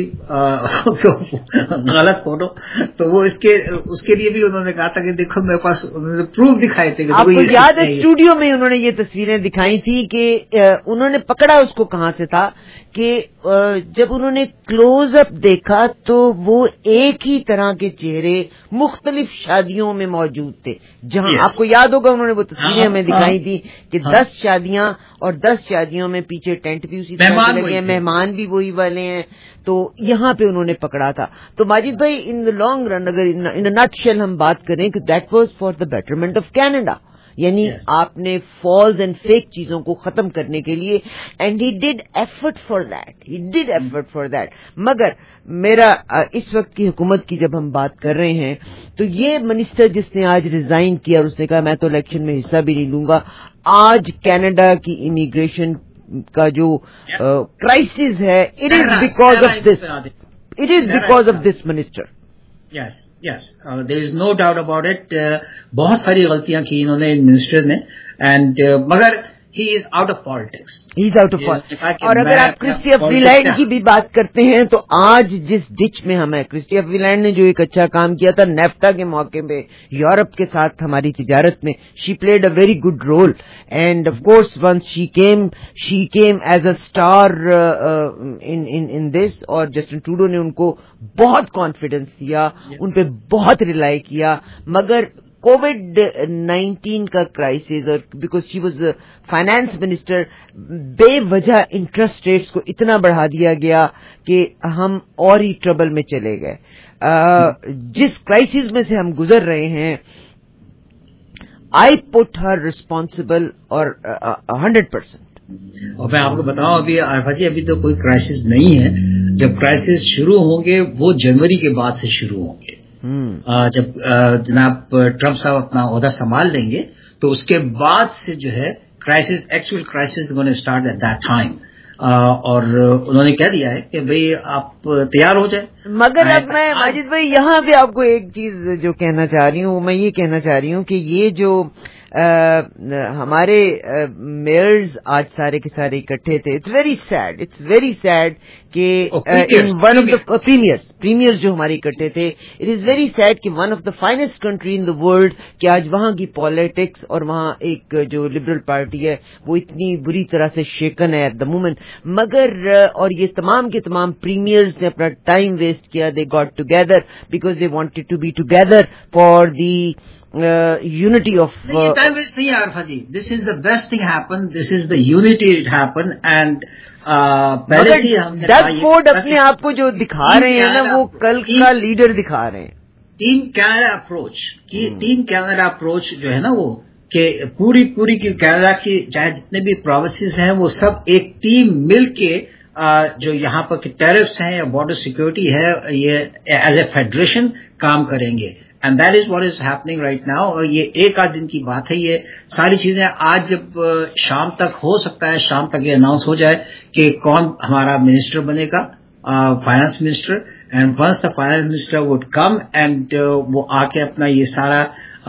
غلط فوٹو, تو وہ اس کے اس کے لیے بھی انہوں نے کہا تھا کہ دیکھو میرے پاس پروف دکھائے تھے. آپ کو یاد ہے اسٹوڈیو میں انہوں نے یہ تصویریں دکھائی تھی کہ انہوں نے پکڑا اس کو کہاں سے تھا کہ جب انہوں نے کلوز اپ دیکھا تو وہ ایک ہی طرح کے چہرے مختلف شادیوں میں موجود تھے, جہاں yes. آپ کو یاد ہوگا انہوں نے وہ تصویریں ہمیں دکھائی تھی کہ دس شادیاں اور دس شادیوں میں پیچھے ٹینٹ بھی اسی طرح سے لگے ہیں, مہمان بھی وہی والے ہیں. تو یہاں پہ انہوں نے پکڑا تھا. تو ماجد بھائی ان دا لانگ رن اگر ان نٹ شیل ہم بات کریں کہ that was for the betterment of Canada, یعنی yes. آپ نے فالز اینڈ فیک چیزوں کو ختم کرنے کے لیے, and he did effort for that he did effort for that. مگر میرا اس وقت کی حکومت کی جب ہم بات کر رہے ہیں تو یہ منسٹر جس نے آج ریزائن کیا اور اس نے کہا میں تو الیکشن میں حصہ بھی نہیں لوں گا, آج کینیڈا کی امیگریشن کا جو کرائسس ہے it is because of this it is because of this minister. Yes yes there is no doubt about it. بہت ساری غلطیاں کی انہوں نے منسٹر نے, اینڈ uh, مگر he is out of politics. He is out of politics. اور اگر آپ کرسٹی فریلینڈ کی بھی بات کرتے ہیں تو آج جس ڈچ میں ہم ہیں، کرسٹی فریلینڈ نے جو ایک اچھا کام کیا تھا نیفٹا کے موقع پہ یورپ کے ساتھ ہماری تجارت میں، she played a very good role and of course once she came she came as a star in this, اور جسٹن ٹروڈو نے ان کو بہت کانفیڈینس دیا، ان پہ بہت ریلائی کیا. مگر کووڈ نائنٹین کا کرائسس اور because she was finance minister, بے وجہ انٹرسٹ ریٹس کو اتنا بڑھا دیا گیا کہ ہم اور ہی ٹربل میں چلے گئے. جس کرائسس میں سے ہم گزر رہے ہیں، آئی پٹ ہر ریسپانسبل اور ہنڈریڈ پرسینٹ. اور میں آپ کو بتاؤں ابھی عارفہ جی ابھی تو کوئی کرائسس نہیں ہے. جب کرائسس شروع ہوں گے وہ جنوری کے بعد سے شروع ہوں گے. جب جناب ٹرمپ صاحب اپنا عہدہ سنبھال لیں گے تو اس کے بعد سے جو ہے crisis actual crisis gonna start at that time. اور انہوں نے کہہ دیا ہے کہ بھئی آپ تیار ہو جائیں. مگر اب میں ماجد بھائی یہاں پہ آپ کو ایک چیز جو کہنا چاہ رہی ہوں، میں یہ کہنا چاہ رہی ہوں کہ یہ جو ہمارے میئرز آج سارے کے سارے اکٹھے تھے، it's very sad it's very sad کہ one of the premiers premiers جو ہمارے اکٹھے تھے، اٹ از ویری سیڈ کہ one of the finest country in the world کہ آج وہاں کی پالیٹکس اور وہاں ایک جو لبرل پارٹی ہے وہ اتنی بری طرح سے شیکن ہے ایٹ دا مومنٹ. مگر اور یہ تمام کے تمام پریمیئرز نے اپنا ٹائم ویسٹ کیا. They got together because they wanted to be together for the unity of. Time waste نہیں ہے Arfa ji. This is the best thing happen. This is the unity it happen. And پہلے سے ہم ڈگ فورڈ اپنے آپ کو جو دکھا رہے ہیں نا وہ کل کا لیڈر دکھا رہے ہیں. ٹیم کینیڈا اپروچ کی ٹیم کینیڈا اپروچ جو ہے نا وہ کہ پوری پوری کی کینیڈا کی چاہے جتنے بھی پروونسز ہیں وہ سب ایک ٹیم مل کے جو یہاں پر ٹیرفس ہیں یا بارڈر سیکورٹی ہے یہ ایز اے فیڈریشن کام کریں گے. And that is what is happening right now. اور یہ ایک آدھ دن کی بات ہے. یہ ساری چیزیں آج جب شام تک ہو سکتا ہے شام تک یہ اناؤنس ہو جائے کہ کون ہمارا منسٹر بنے گا، finance minister. And once the finance minister would come and وہ آ کے اپنا یہ سارا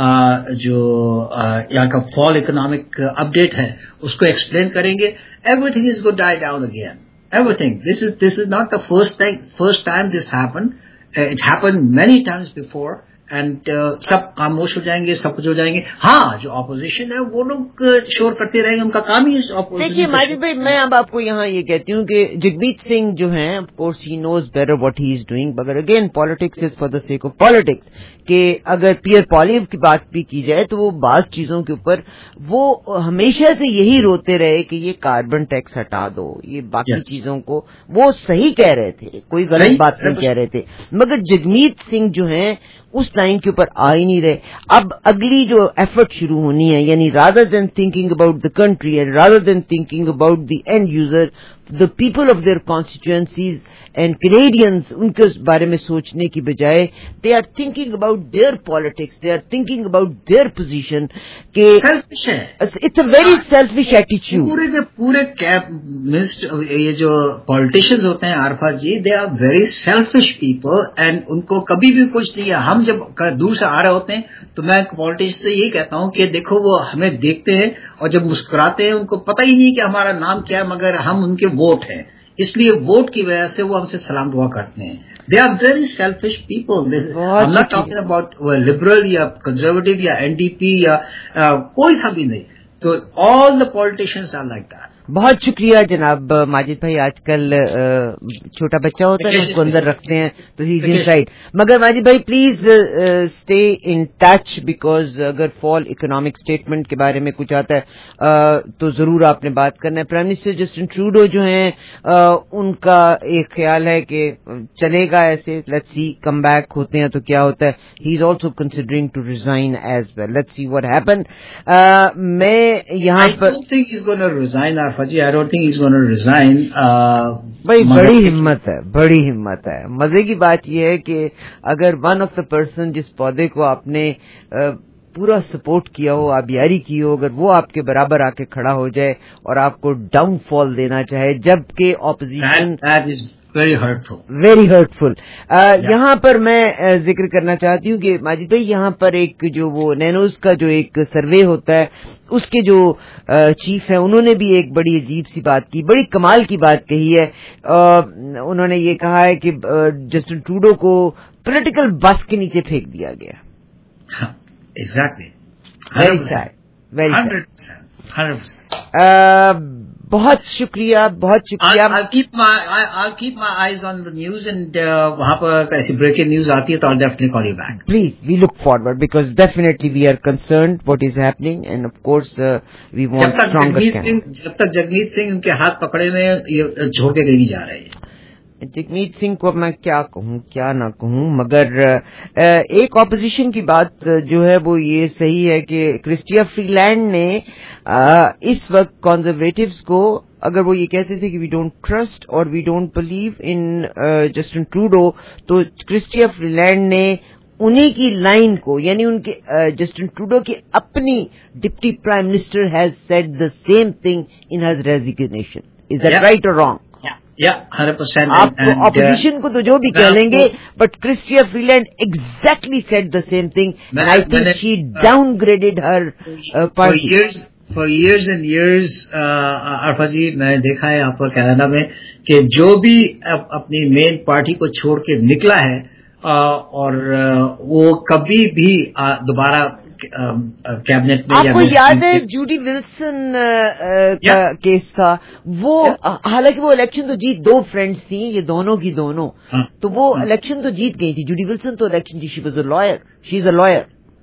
جو یہاں کا فال اکنامک اپڈیٹ ہے اس کو ایکسپلین کریں گے. Everything is go die down again. Everything. This is this is not the first first time this happen. It happen many times before. اینڈ سب خاموش ہو جائیں گے، سب کچھ ہو جائیں گے. ہاں جو اپوزیشن ہے وہ لوگ شور کرتے رہیں گے، ان کا کام ہی. دیکھیے ماجد بھائی میں اب آپ کو یہاں یہ کہتی ہوں کہ جگمیت سنگھ جو ہیں of course he knows better what he is doing. مگر again politics is for the sake of politics کہ اگر پیئر پالیو کی بات بھی کی جائے تو وہ بعض چیزوں کے اوپر وہ ہمیشہ سے یہی روتے رہے کہ یہ کاربن ٹیکس ہٹا دو، یہ باقی yes. چیزوں کو وہ صحیح کہہ رہے تھے، کوئی غلط بات نہیں کہہ رہے تھے. مگر جگمیت سنگھ جو ہیں اس لائن کے اوپر آ ہی نہیں رہے. اب اگلی جو ایفرٹ شروع ہونی ہے یعنی rather than thinking about the country and rather than thinking about the end user the people of their constituencies and Canadians ان کے بارے میں سوچنے کی بجائے they are thinking about their politics, they are thinking about their position کہ selfish ہے. It's a very selfish attitude. پورے کے پورے یہ جو politicians ہوتے ہیں عارفہ جی they are very selfish people and ان کو کبھی بھی کچھ نہیں ہے. ہم جب دور سے آ رہے ہوتے ہیں تو میں politicians سے یہی کہتا ہوں کہ دیکھو وہ ہمیں دیکھتے ہیں اور جب مسکراتے ہیں ان کو پتہ ہی نہیں کہ ہمارا نام کیا ہے مگر ہم ان کے ووٹ ہیں، اس لیے ووٹ کی وجہ سے وہ ہم سے سلام دعا کرتے ہیں. They are very selfish people. I am not talking about Liberal یا کنزرویٹو یا این ڈی پی یا کوئی سا بھی نہیں. تو all the politicians are like that. بہت شکریہ جناب ماجد بھائی. آج کل چھوٹا بچہ ہوتا ہے اس کو اندر رکھتے ہیں تو ہی از ان سائڈ. مگر ماجد بھائی please stay in touch because اگر فال اکنامک اسٹیٹمنٹ کے بارے میں کچھ آتا ہے تو ضرور آپ نے بات کرنا ہے. پرائم منسٹر جسٹن ٹروڈو جو ہیں ان کا ایک خیال ہے کہ چلے گا ایسے، لیٹس سی کم بیک ہوتے ہیں تو کیا ہوتا ہے. He is also considering to resign as well. Let's see what happen. میں یہاں پر جی I don't think he is gonna resign. بھائی بڑی ہمت ہے، بڑی ہمت ہے. مزے کی بات یہ ہے کہ اگر ون آف دا پرسن جس پودے کو آپ نے پورا سپورٹ کیا ہو، آبیاری کی ہو، اگر وہ آپ کے برابر آ کے کھڑا ہو جائے اور آپ کو ڈاؤن فال دینا چاہے جبکہ opposition Very hurtful. Very hurtful. uh, یہاں پر میں ذکر کرنا چاہتی ہوں کہ ماجد بھائی یہاں پر ایک جو وہ نینوز کا جو ایک سروے ہوتا ہے اس کے جو چیف ہیں انہوں نے بھی ایک بڑی عجیب سی بات کی, بڑی کمال کی بات کہی ہے. انہوں نے یہ کہا ہے کہ جسٹن ٹروڈو کو پولیٹیکل بس کے نیچے پھینک دیا گیا. Exactly. Very sad. Very sad. one hundred percent. one hundred percent. بہت شکریہ, بہت شکریہ. I'll, I'll keep my I, I'll keep my eyes on the news and uh, وہاں پر ایسی بریکنگ نیوز آتی ہے تو I'll definitely call you back. Please, we look forward because definitely we are concerned what is happening and of course uh, we want stronger. جب تک جگمیت سنگھ ان کے ہاتھ پکڑے میں یہ چھوڑ کے نہیں جا رہے ہیں. جگمیت سنگھ کو میں کیا کہوں کیا نہ کہوں, مگر ایک اپوزیشن کی بات جو ہے وہ یہ صحیح ہے کہ کرسٹیا فری لینڈ نے اس وقت کنزرویٹوز کو اگر وہ یہ کہتے تھے کہ وی ڈونٹ ٹرسٹ اور we don't believe in Justin Trudeau, تو کرسٹیا فری لینڈ نے انہی کی لائن کو یعنی ان کے جسٹن ٹروڈو کی اپنی deputy prime minister has said the same thing in his resignation. Is that right اور رانگ؟ آپ اپوزیشن کو تو جو بھی کہہ لیں گے but Chrystia Freeland exactly said the same thing. I think she downgraded her party. For years and years Arfa ji میں نے دیکھا ہے یہاں پر کینیڈا میں کہ جو بھی اپنی مین پارٹی کو چھوڑ کے نکلا ہے اور وہ کبھی بھی دوبارہ کیبنٹ میں. آپ کو یاد ہے جوڈی ولسن کا کیس تھا وہ, حالانکہ وہ الیکشن تو جیت, دو فرینڈز تھیں یہ دونوں کی دونوں, تو وہ الیکشن تو جیت گئی تھی. جوڈی ولسن تو الیکشن جی, she was a liar, she is a liar.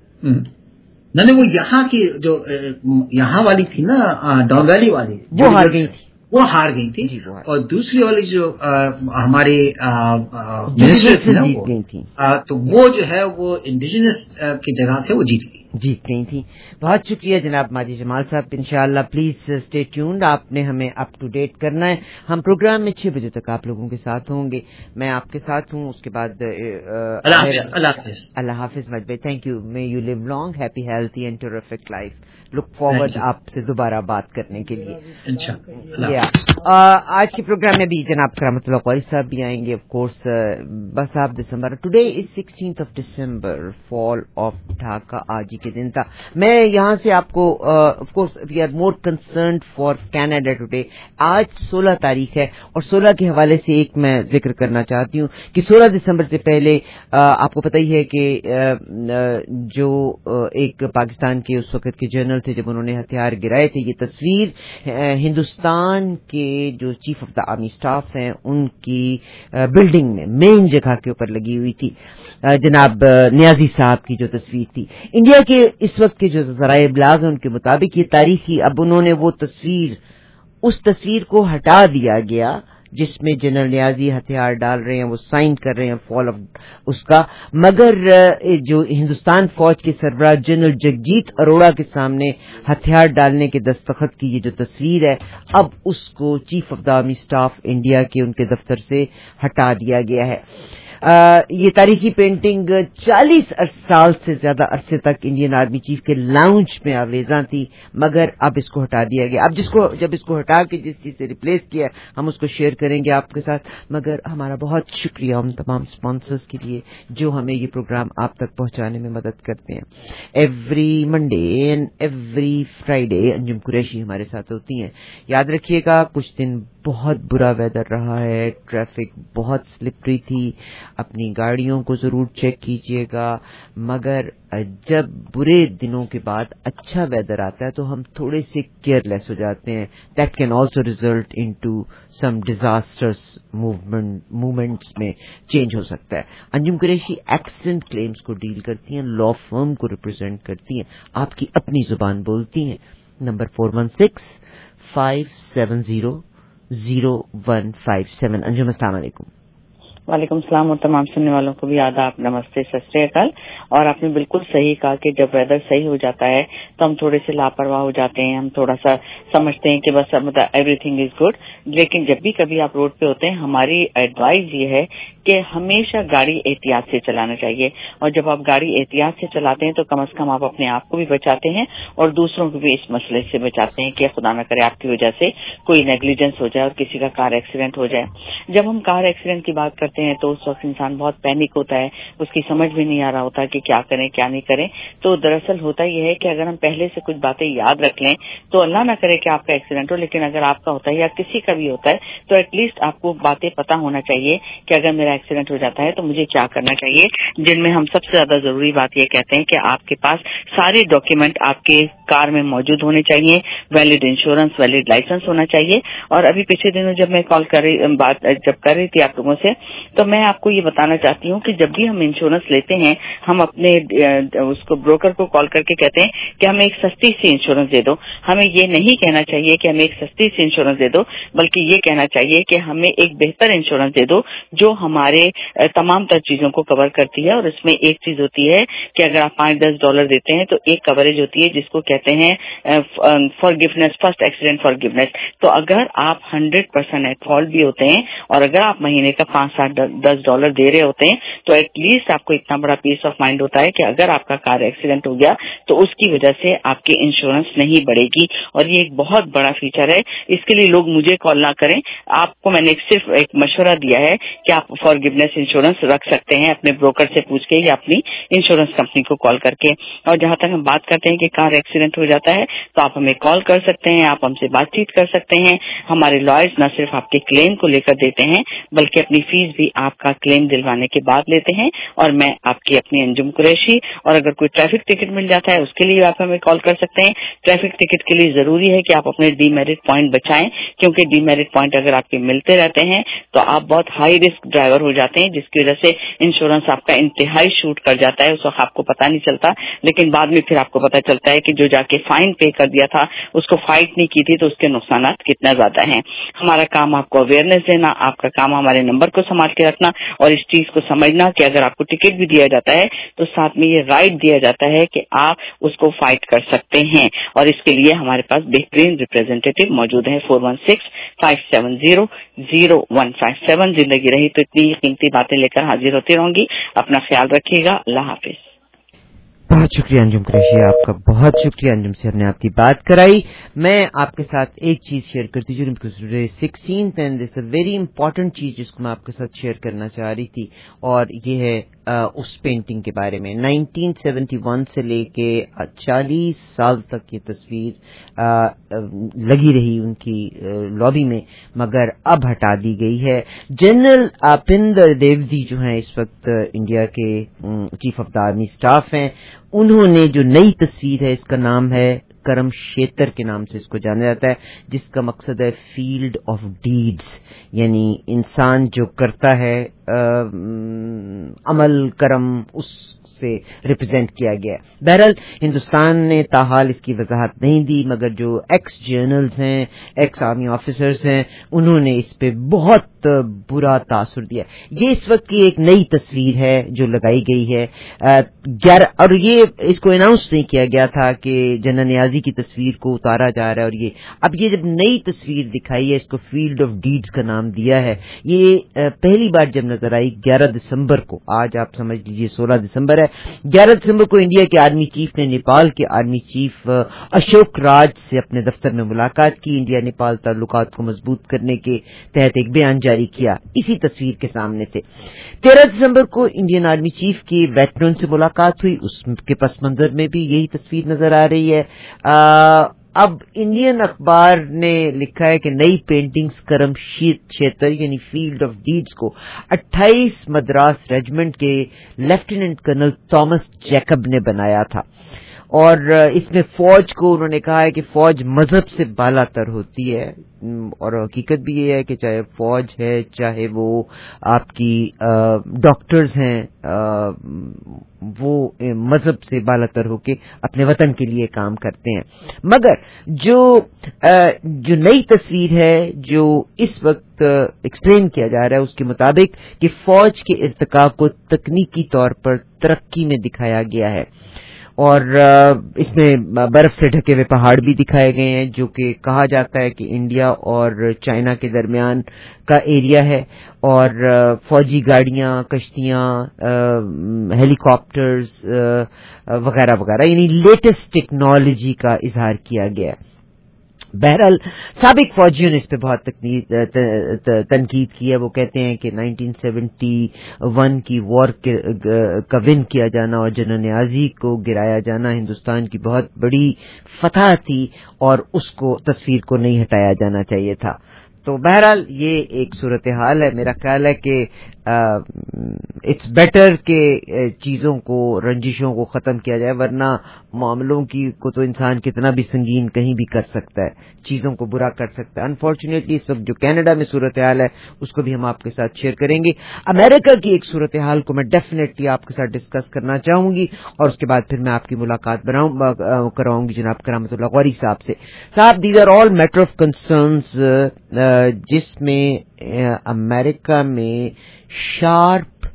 نہیں وہ یہاں کی جو یہاں والی تھی نا ڈاؤن ویلی والی, وہ ہار گئی تھی, وہ ہار گئی تھی. اور دوسری والی جو ہماری منسٹر تھی نا وہ, تو وہ جو ہے وہ انڈیجنس کی جگہ سے وہ جیت گئی جیت گئی تھی. بہت شکریہ جناب ماجد جمال صاحب. انشاءاللہ پلیز اسٹے ٹیونڈ, آپ نے ہمیں اپ ٹو ڈیٹ کرنا ہے. ہم پروگرام میں چھ بجے تک آپ لوگوں کے ساتھ ہوں گے, میں آپ کے ساتھ ہوں. اس کے بعد اللہ حافظ. اللہ حافظ. اللہ حافظ ماجد بھائی, thank you. May you live long, happy, healthy and terrific life. Look forward آپ سے دوبارہ بات کرنے کے لیے انشاءاللہ. آج کے پروگرام میں بھی جناب کرامت اللہ قاری صاحب بھی آئیں گے آف کورس. بس آپ دسمبر, today is sixteenth of December, fall of Dhaka آج ہی کے دن تھا. میں یہاں سے آپ کو of course we are more concerned for Canada today. آج سولہ تاریخ ہے اور سولہ کے حوالے سے ایک میں ذکر کرنا چاہتی ہوں کہ سولہ دسمبر سے پہلے آپ کو پتہ ہی ہے کہ جو ایک پاکستان کے اس وقت کے جنرل تھے جب انہوں نے ہتھیار گرائے تھے, یہ تصویر ہندوستان کے جو chief of the army staff ہیں ان کی بلڈنگ میں مین جگہ کے اوپر لگی ہوئی تھی, جناب نیازی صاحب کی جو تصویر تھی. انڈیا کے اس وقت کے جو ذرائع ابلاغ ہیں ان کے مطابق یہ تاریخی, اب انہوں نے وہ تصویر اس تصویر کو ہٹا دیا گیا جس میں جنرل نیازی ہتھیار ڈال رہے ہیں, وہ سائن کر رہے ہیں فال آف اس کا. مگر جو ہندوستان فوج کے سربراہ جنرل جگجیت اروڑا کے سامنے ہتھیار ڈالنے کے دستخط کی یہ جو تصویر ہے, اب اس کو chief of the army staff India کے ان کے دفتر سے ہٹا دیا گیا ہے. یہ تاریخی پینٹنگ چالیس سال سے زیادہ عرصے تک انڈین آرمی چیف کے لاؤنج میں آویزاں تھی, مگر اب اس کو ہٹا دیا گیا. اب جس کو جب اس کو ہٹا کے جس چیز سے ریپلیس کیا ہم اس کو شیئر کریں گے آپ کے ساتھ. مگر ہمارا بہت شکریہ ان تمام اسپانسرز کے لیے جو ہمیں یہ پروگرام آپ تک پہنچانے میں مدد کرتے ہیں. Every Monday and every Friday Anjum Qureshi ہمارے ساتھ ہوتی ہیں. یاد رکھیے گا کچھ دن بہت برا ویدر رہا ہے, ٹریفک بہت سلپری تھی, اپنی گاڑیوں کو ضرور چیک کیجیے گا. مگر جب برے دنوں کے بعد اچھا ویدر آتا ہے تو ہم تھوڑے سے کیئر لیس ہو جاتے ہیں. That can also result into some disastrous movements میں چینج ہو سکتا ہے. انجم قریشی ایکسیڈنٹ کلیمز کو ڈیل کرتی ہیں, لا فرم کو ریپرزینٹ کرتی ہیں, آپ کی اپنی زبان بولتی ہیں. Number four one six five seven zero zero one five seven. Anjum السلام علیکم. وعلیکم السلام اور تمام سننے والوں کو بھی آداب، نمستے، ست سری اکال۔ اور آپ نے بالکل صحیح کہا کہ جب ویدر صحیح ہو جاتا ہے تو ہم تھوڑے سے لاپرواہ ہو جاتے ہیں، ہم تھوڑا سا سمجھتے ہیں کہ بس مطلب ایوری تھنگ از گڈ، لیکن جب بھی کبھی آپ روڈ پہ ہوتے ہیں ہماری ایڈوائز یہ ہے کہ ہمیشہ گاڑی احتیاط سے چلانا چاہیے، اور جب آپ گاڑی احتیاط سے چلاتے ہیں تو کم از کم آپ اپنے آپ کو بھی بچاتے ہیں اور دوسروں کو بھی اس مسئلے سے بچاتے ہیں کہ خدا نہ کرے آپ کی وجہ سے کوئی نیگلیجنس ہو جائے اور کسی کا کار ایکسیڈنٹ ہو جائے۔ جب ہم کار ایکسیڈنٹ کی بات کرتے ہیں تو اس وقت انسان بہت پینک ہوتا ہے، اس کی سمجھ بھی نہیں آ رہا ہوتا کہ کیا کریں کیا نہیں کریں۔ تو دراصل ہوتا یہ ہے کہ اگر ہم پہلے سے کچھ باتیں یاد رکھ لیں تو اللہ نہ کرے کہ آپ کا ایکسیڈنٹ ہو، لیکن اگر آپ کا ہوتا ہے یا کسی کا بھی ہوتا ہے تو ایٹ لیسٹ آپ کو باتیں پتہ ہونا چاہیے کہ اگر میرا ایکسیڈنٹ ہو جاتا ہے تو مجھے کیا کرنا چاہیے، جن میں ہم سب سے زیادہ ضروری بات یہ کہتے ہیں کہ آپ کے پاس سارے ڈاکیومنٹ آپ کے کار میں موجود ہونے چاہیے، ویلڈ انشورنس، ویلڈ لائسنس ہونا چاہیے۔ اور ابھی پچھلے دنوں جب میں کال کر رہی بات جب کر رہی تھی آپ لوگوں سے تو میں آپ کو یہ بتانا چاہتی ہوں کہ جب بھی ہم انشورنس لیتے ہیں ہم اپنے اس کو بروکر کو کال کر کے کہتے ہیں کہ ہمیں ایک سستی سی انشورنس دے دو۔ ہمیں یہ نہیں کہنا چاہیے کہ ہمیں ایک سستی سی انشورنس دے دو، بلکہ یہ کہنا چاہیے کہ ہمیں ایک بہتر انشورنس دے دو جو ہمارے تمام تر چیزوں کو کور کرتی ہے۔ اور اس میں ایک چیز ہوتی ہے کہ اگر آپ پانچ دس ڈالر دیتے ہیں تو ایک کوریج ہوتی ہے جس کو کہتے ہیں فار گفنس، فرسٹ ایکسیڈنٹ فار گفنس۔ تو اگر آپ ہنڈریڈ پرسینٹ ایٹ فالٹ بھی ہوتے ہیں اور اگر آپ مہینے کا پانچ سات دس ڈالر دے رہے ہوتے ہیں تو ایٹ لیسٹ آپ کو اتنا بڑا پیس آف مائنڈ ہوتا ہے کہ اگر آپ کا کار ایکسیڈنٹ ہو گیا تو اس کی وجہ سے آپ کی انشورنس نہیں بڑھے گی۔ اور یہ ایک بہت بڑا فیچر ہے، اس کے لیے لوگ مجھے کال نہ کریں، آپ کو میں نے صرف ایک مشورہ دیا ہے کہ آپ فار گفنس انشورنس رکھ سکتے ہیں اپنے بروکر سے پوچھ کے یا اپنی انشورنس کمپنی کو کال کر کے۔ اور جہاں تک ہم بات کرتے ہیں کہ کار ایکسیڈنٹ ہو جاتا ہے تو آپ ہمیں کال کر سکتے ہیں، آپ ہم سے بات چیت کر سکتے ہیں۔ ہمارے لائرز نہ صرف آپ کے کلیم کو لے کر دیتے ہیں بلکہ اپنی فیس بھی آپ کا کلیم دلوانے کے بعد لیتے ہیں۔ اور میں آپ کی اپنی انجم قریشی، اور اگر کوئی ٹریفک ٹکٹ مل جاتا ہے اس کے لیے آپ ہمیں کال کر سکتے ہیں۔ ٹریفک ٹکٹ کے لیے ضروری ہے کہ آپ اپنے ڈی میرٹ پوائنٹ بچائیں، کیونکہ ڈی میرٹ پوائنٹ اگر آپ کے ملتے رہتے ہیں تو آپ بہت ہائی رسک ڈرائیور ہو جاتے ہیں، جس کی وجہ سے انشورنس آپ کا انتہائی شوٹ کر جاتا ہے۔ اس وقت آپ کو پتہ نہیں چلتا، لیکن بعد میں پھر آپ کو پتہ چلتا ہے کہ جو جا کے فائن پے کر دیا تھا اس کو فائٹ نہیں کی تھی تو اس کے نقصانات کتنا زیادہ ہیں۔ ہمارا کام آپ کو اویئرنیس دینا، آپ کا کام ہمارے نمبر کو سنبھال کے رکھنا اور اس چیز کو سمجھنا کہ اگر آپ کو ٹکٹ بھی دیا جاتا ہے تو ساتھ میں یہ رائٹ دیا جاتا ہے کہ آپ اس کو فائٹ کر سکتے ہیں۔ اور اس کے لیے ہمارے پاس بہترین ریپرزینٹیٹو موجود ہیں، four one six five seven zero zero one five seven. زندگی رہی تو اتنی قیمتی باتیں لے کر حاضر ہوتی رہوں گی۔ اپنا خیال رکھیے گا، اللہ حافظ۔ بہت شکریہ انجم قریشی، آپ کا بہت شکریہ انجم سے ہم نے آپ کی بات کرائی۔ میں آپ کے ساتھ ایک چیز شیئر کرتی ہوں، sixteenth and this a very important چیز جس کو میں آپ کے ساتھ شیئر کرنا چاہ رہی تھی، اور یہ ہے اس پینٹنگ کے بارے میں۔ نائنٹین سیونٹی ون سے لے کے چالیس سال تک یہ تصویر لگی رہی ان کی لابی میں، مگر اب ہٹا دی گئی ہے۔ جنرل اپندر دیودی جو ہیں اس وقت انڈیا کے chief of the army staff ہیں، انہوں نے جو نئی تصویر ہے اس کا نام ہے کرم شیتر کے نام سے اس کو جانا جاتا ہے، جس کا مقصد ہے فیلڈ آف ڈیڈز، یعنی انسان جو کرتا ہے عمل کرم اس سے ریپرزینٹ کیا گیا۔ بہرحال ہندوستان نے تاحال اس کی وضاحت نہیں دی، مگر جو ایکس جرنلز ہیں، ایکس آرمی آفیسرز ہیں، انہوں نے اس پہ بہت برا تاثر دیا۔ یہ اس وقت کی ایک نئی تصویر ہے جو لگائی گئی ہے گیارہ، اور یہ اس کو اناؤنس نہیں کیا گیا تھا کہ جنرل نیازی کی تصویر کو اتارا جا رہا ہے، اور یہ اب یہ جب نئی تصویر دکھائی ہے، اس کو فیلڈ آف ڈیڈز کا نام دیا ہے۔ یہ پہلی بار جب نظر آئی گیارہ دسمبر کو، آج آپ سمجھ لیجیے سولہ دسمبر ہے، گیارہ دسمبر کو انڈیا کے آرمی چیف نے نیپال کے آرمی چیف اشوک راج سے اپنے دفتر میں ملاقات کی۔ انڈیا نیپال تعلقات کو مضبوط کرنے کے تحت ایک بیان جاری کیا اسی تصویر کے سامنے سے۔ تیرہ دسمبر کو انڈین آرمی چیف کی ویٹرن سے ملاقات ہوئی، اس کے پس منظر میں بھی یہی تصویر نظر آ رہی ہے۔ آ اب انڈین اخبار نے لکھا ہے کہ نئی پینٹنگز کرم شیتر یعنی فیلڈ آف ڈیڈز کو اٹھائیس مدراس ریجمنٹ کے لیفٹیننٹ کرنل تھامس جیکب نے بنایا تھا، اور اس میں فوج کو انہوں نے کہا ہے کہ فوج مذہب سے بالا تر ہوتی ہے، اور حقیقت بھی یہ ہے کہ چاہے فوج ہے، چاہے وہ آپ کی ڈاکٹرز ہیں، وہ مذہب سے بالاتر ہو کے اپنے وطن کے لیے کام کرتے ہیں. مگر جو جو نئی تصویر ہے جو اس وقت ایکسپلین کیا جا رہا ہے اس کے مطابق کہ فوج کے ارتقاء کو تکنیکی طور پر ترقی میں دکھایا گیا ہے اور اس میں برف سے ڈھکے ہوئے پہاڑ بھی دکھائے گئے ہیں جو کہ کہا جاتا ہے کہ انڈیا اور چائنا کے درمیان کا ایریا ہے اور فوجی گاڑیاں کشتیاں ہیلی کاپٹرز وغیرہ وغیرہ یعنی لیٹسٹ ٹیکنالوجی کا اظہار کیا گیا ہے. بہرحال سابق فوجیوں نے اس پہ بہت تنقید کی ہے. وہ کہتے ہیں کہ نائنٹین سیونٹی ون کی وار کا ون کیا جانا اور جنرل نیازی کو گرایا جانا ہندوستان کی بہت بڑی فتح تھی اور اس کو تصویر کو نہیں ہٹایا جانا چاہیے تھا. تو بہرحال یہ ایک صورتحال ہے. میرا خیال ہے کہ اٹس بیٹر کہ چیزوں کو رنجشوں کو ختم کیا جائے ورنہ معاملوں کی کو تو انسان کتنا بھی سنگین کہیں بھی کر سکتا ہے چیزوں کو برا کر سکتا ہے. انفارچونیٹلی اس وقت جو کینیڈا میں صورتحال ہے اس کو بھی ہم آپ کے ساتھ شیئر کریں گے. امریکہ کی ایک صورتحال کو میں ڈیفینیٹلی آپ کے ساتھ ڈسکس کرنا چاہوں گی اور اس کے بعد پھر میں آپ کی ملاقات کراؤں گی جناب کرامت اللہ غوری صاحب سے. صاحب these are all matter of concerns جس میں امریکہ میں شارپ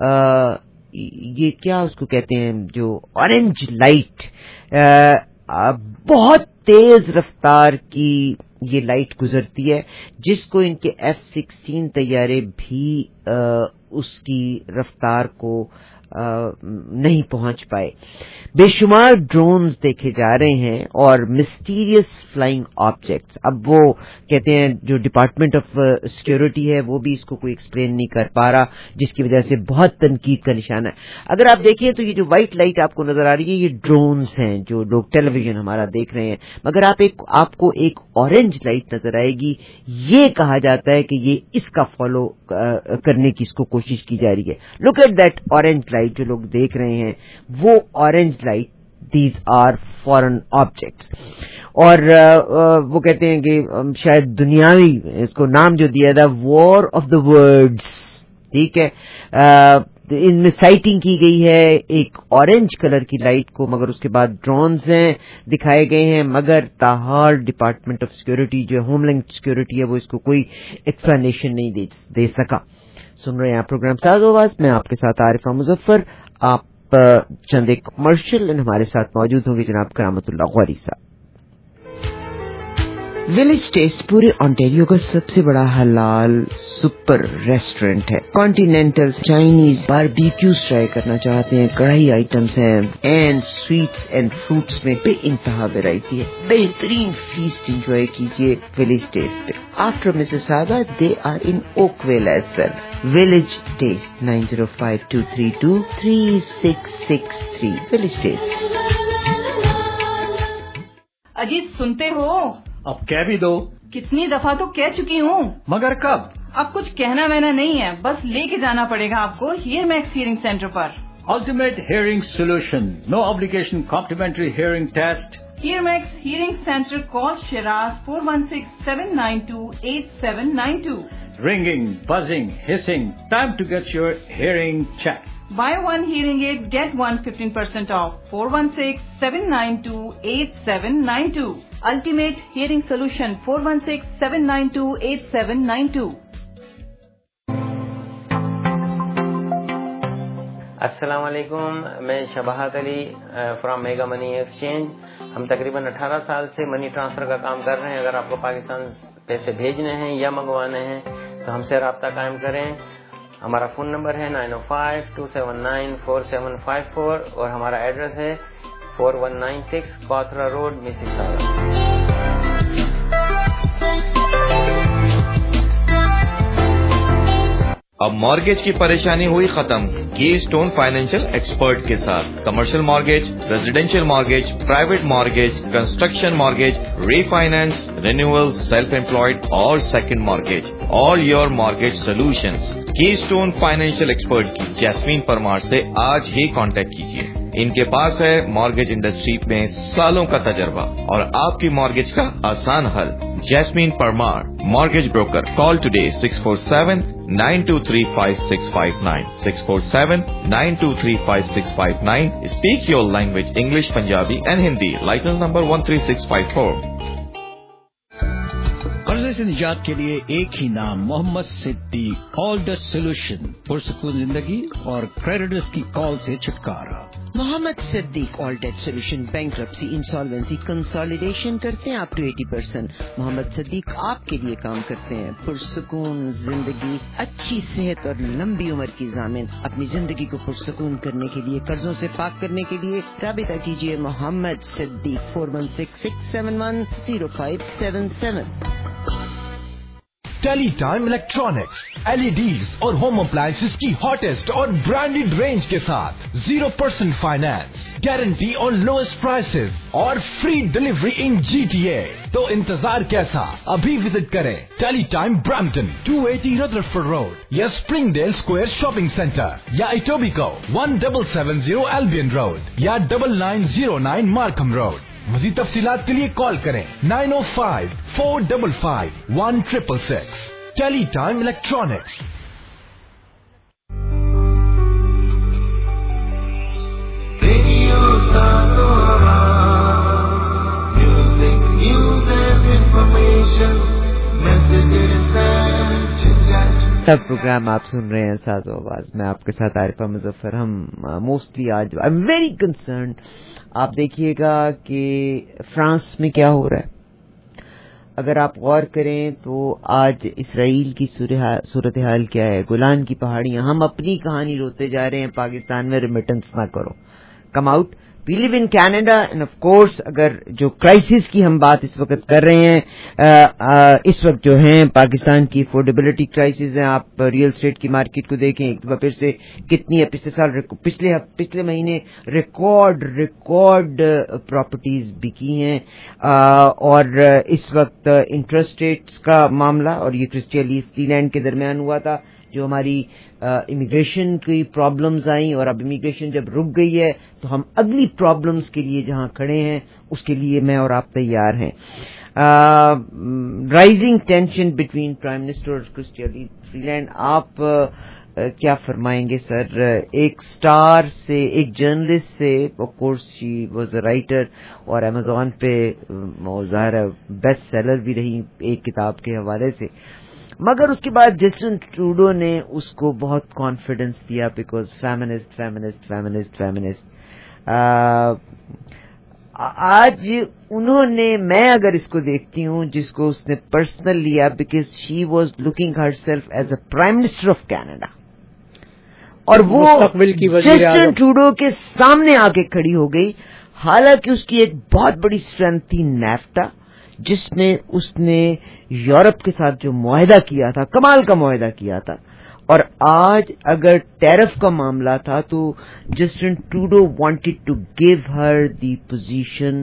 یہ کیا اس کو کہتے ہیں جو اورنج لائٹ بہت تیز رفتار کی یہ لائٹ گزرتی ہے جس کو ان کے ایف سکسٹین طیارے بھی اس کی رفتار کو نہیں پہنچ پائے. بے شمار ڈرونز دیکھے جا رہے ہیں اور مسٹیریس فلائنگ آبجیکٹس. اب وہ کہتے ہیں جو ڈپارٹمنٹ آف سیکورٹی ہے وہ بھی اس کو کوئی ایکسپلین نہیں کر پا رہا جس کی وجہ سے بہت تنقید کا نشانہ ہے. اگر آپ دیکھیں تو یہ جو وائٹ لائٹ آپ کو نظر آ رہی ہے یہ ڈرونز ہیں جو لوگ ٹیلی ویژن ہمارا دیکھ رہے ہیں. مگر آپ ایک آپ کو ایک اورنج لائٹ نظر آئے گی. یہ کہا جاتا ہے کہ یہ اس کا فالو کرنے کی اس کو کوشش کی جا رہی ہے. Look at that orange light جو لوگ دیکھ رہے ہیں وہ orange light these are foreign objects. اور وہ کہتے ہیں کہ شاید دنیاوی اس کو نام جو دیا تھا وار آف دا ورڈز. ٹھیک ہے ان میں سائٹنگ کی گئی ہے ایک اورنج کلر کی لائٹ کو مگر اس کے بعد ڈرونز ہیں دکھائے گئے ہیں مگر تاحال ڈپارٹمنٹ آف سیکورٹی جو ہوم لینڈ سیکورٹی ہے وہ اس کو کوئی ایکسپلینیشن نہیں دے, دے سکا. سن رہے ہیں پروگرام ساز آواز میں آپ کے ساتھ عارفہ مظفر. آپ چند ایک کمرشل ہمارے ساتھ موجود ہوں گے جناب کرامت اللہ غوری صاحب. ولیج ٹیسٹ پورے آنٹیریو کا سب سے بڑا حلال سپر ریسٹورینٹ ہے. کانٹینینٹل چائنیز باربیکیوز ٹرائی کرنا چاہتے ہیں کڑھائی آئٹمس ہیں اینڈ سویٹس اینڈ فروٹس میں بے انتہا ویرائٹی ہے. بہترین فیسٹ انجوائے کیجیے ولیج ٹیسٹ پہ. After Mississauga they are in Oakville as well. Village taste nine zero five two three two three six six three. Village taste. Ajit سنتے ہو اب کہہ بھی دو. کتنی دفعہ تو کہہ چکی ہوں مگر کب. اب کچھ کہنا وہنا نہیں ہے بس لے کے جانا پڑے گا آپ کو ہیئر میکس ہیئرنگ سینٹر پر. Ultimate hearing solution no obligation complimentary hearing test. Hear max hearing centre call شراز four one six seven nine two eight seven nine two. Ringing, buzzing, hissing. Time to get your hearing checked. Buy one hearing aid, get one fifteen percent off. four one six seven nine two eight seven nine two. Ultimate Hearing Solution. four one six seven nine two eight seven nine two. السلام علیکم. میں Shabahat Ali from mega money exchange. ہم تقریباً اٹھارہ سال سے money transfer کا کام کر رہے ہیں. اگر آپ کو پاکستان پیسے بھیجنے ہیں یا منگوانے ہیں تو ہم سے رابطہ قائم کریں. ہمارا فون نمبر ہے nine O five two seven nine four seven five four اور ہمارا ایڈریس ہے فور ون نائن سکس کوتھرا روڈ مسیساگا. اب مارگیج کی پریشانی ہوئی ختم کی اسٹون فائنینشیل ایکسپرٹ کے ساتھ. Commercial mortgage, residential mortgage, private mortgage, construction mortgage, refinance, renewal, self employed اور second mortgage. All your mortgage solutions کی اسٹون فائنینشیل ایکسپرٹ کی جیسمین پرمار سے آج ہی کانٹیکٹ کیجیے. ان کے پاس ہے مارگیج انڈسٹری میں سالوں کا تجربہ اور آپ کی مارگیج کا آسان حل. Jasmine Parmar, mortgage broker. Call today six four seven nine two three five six five nine. six four seven nine two three five six five nine. Speak your language English, Punjabi and Hindi. License number one three six five four. कर्जे से निजात के लिए एक ही नाम, Mohammad Siddique. All the solution, पुरसकून जिंदगी और क्रेडिटर्स की कॉल से छुटकारा। Mohammad Siddique all debt solution, bankruptcy, insolvency, consolidation करते हैं अप टू अस्सी परसेंट। मोहम्मद सिद्दीक आपके लिए काम करते हैं। पुरसकून जिंदगी, अच्छी सेहत और लंबी उम्र की ज़ामिन। अपनी जिंदगी को पुरसकून करने के लिए, कर्जों से पाक करने के लिए राबिता कीजिए Mohammad Siddique four one six six seven one zero five seven seven. Teletime electronics, LEDs और होम अप्लायंसेस की हॉटेस्ट और ब्रांडेड रेंज के साथ zero percent finance, guarantee on lowest prices और फ्री डिलीवरी इन जीटीए। तो इंतजार कैसा, अभी विजिट करें Teletime Brampton two eighty Rutherford road या स्प्रिंगडेल स्क्वायर शॉपिंग सेंटर या Etobicoke one double seven zero Albion road या double nine zero nine Markham road. मज़ीद तफसीलात के लिए कॉल करें nine O five four five five one triple six. Teletime electronics. Radio सातोरा, music, news and information, messages and chit-chat. सब programme आप सुन रहे हैं साजो आवाज में, आपके साथ आरिफा मुजफ्फर। हम मोस्टली आज आई एम वेरी कंसर्न, आप देखिएगा कि फ्रांस में क्या हो रहा है। अगर आप गौर करें तो आज इसराइल की सूरत हाल क्या है, गोलान की पहाड़ियां। हम अपनी कहानी रोते जा रहे हैं, पाकिस्तान में रिमिटेंस ना करो, come out. We live in Canada and of course अगर जो क्राइसिस की हम बात इस वक्त कर रहे हैं, आ, आ, इस वक्त जो है पाकिस्तान की अफोर्डेबिलिटी क्राइसिस है। आप रियल एस्टेट की मार्केट को देखें, एक बार फिर से कितनी है, पिछले साल पिछले पिछले महीने रिकॉर्ड रिकॉर्ड प्रॉपर्टीज बिकी हैं। और इस वक्त इंटरेस्ट रेट्स का मामला, और ये क्रिस्टियन फ्रीलैंड के दरमियान हुआ था, जो हमारी इमिग्रेशन की प्रॉब्लम्स आई, और अब इमिग्रेशन जब रुक गई है तो हम अगली प्रॉब्लम्स के लिए जहां खड़े हैं उसके लिए मैं और आप तैयार हैं। Rising tension between prime minister और क्रिस्टियन फ्रीलैंड, आप uh, क्या फरमाएंगे सर? एक स्टार से, एक जर्नलिस्ट से, of course she was a writer और अमेजोन पे ज़ाहिर है बेस्ट सेलर भी रही एक किताब के हवाले से, मगर उसके बाद जस्टिन ट्रूडो ने उसको बहुत कॉन्फिडेंस दिया, because feminist feminist feminist feminist. आज उन्होंने, मैं अगर इसको देखती हूँ जिसको उसने पर्सनल लिया, because she was looking herself as a prime minister of Canada, और वो जस्टिन ट्रूडो के सामने आके खड़ी हो गई। हालांकि उसकी एक बहुत बड़ी स्ट्रेंथ थी नैफ्टा, जिसमें उसने यूरोप के साथ जो मुआहदा किया था, कमाल का मुआहदा किया था। और आज अगर टैरिफ का मामला था तो Justin Trudeau wanted to give her the position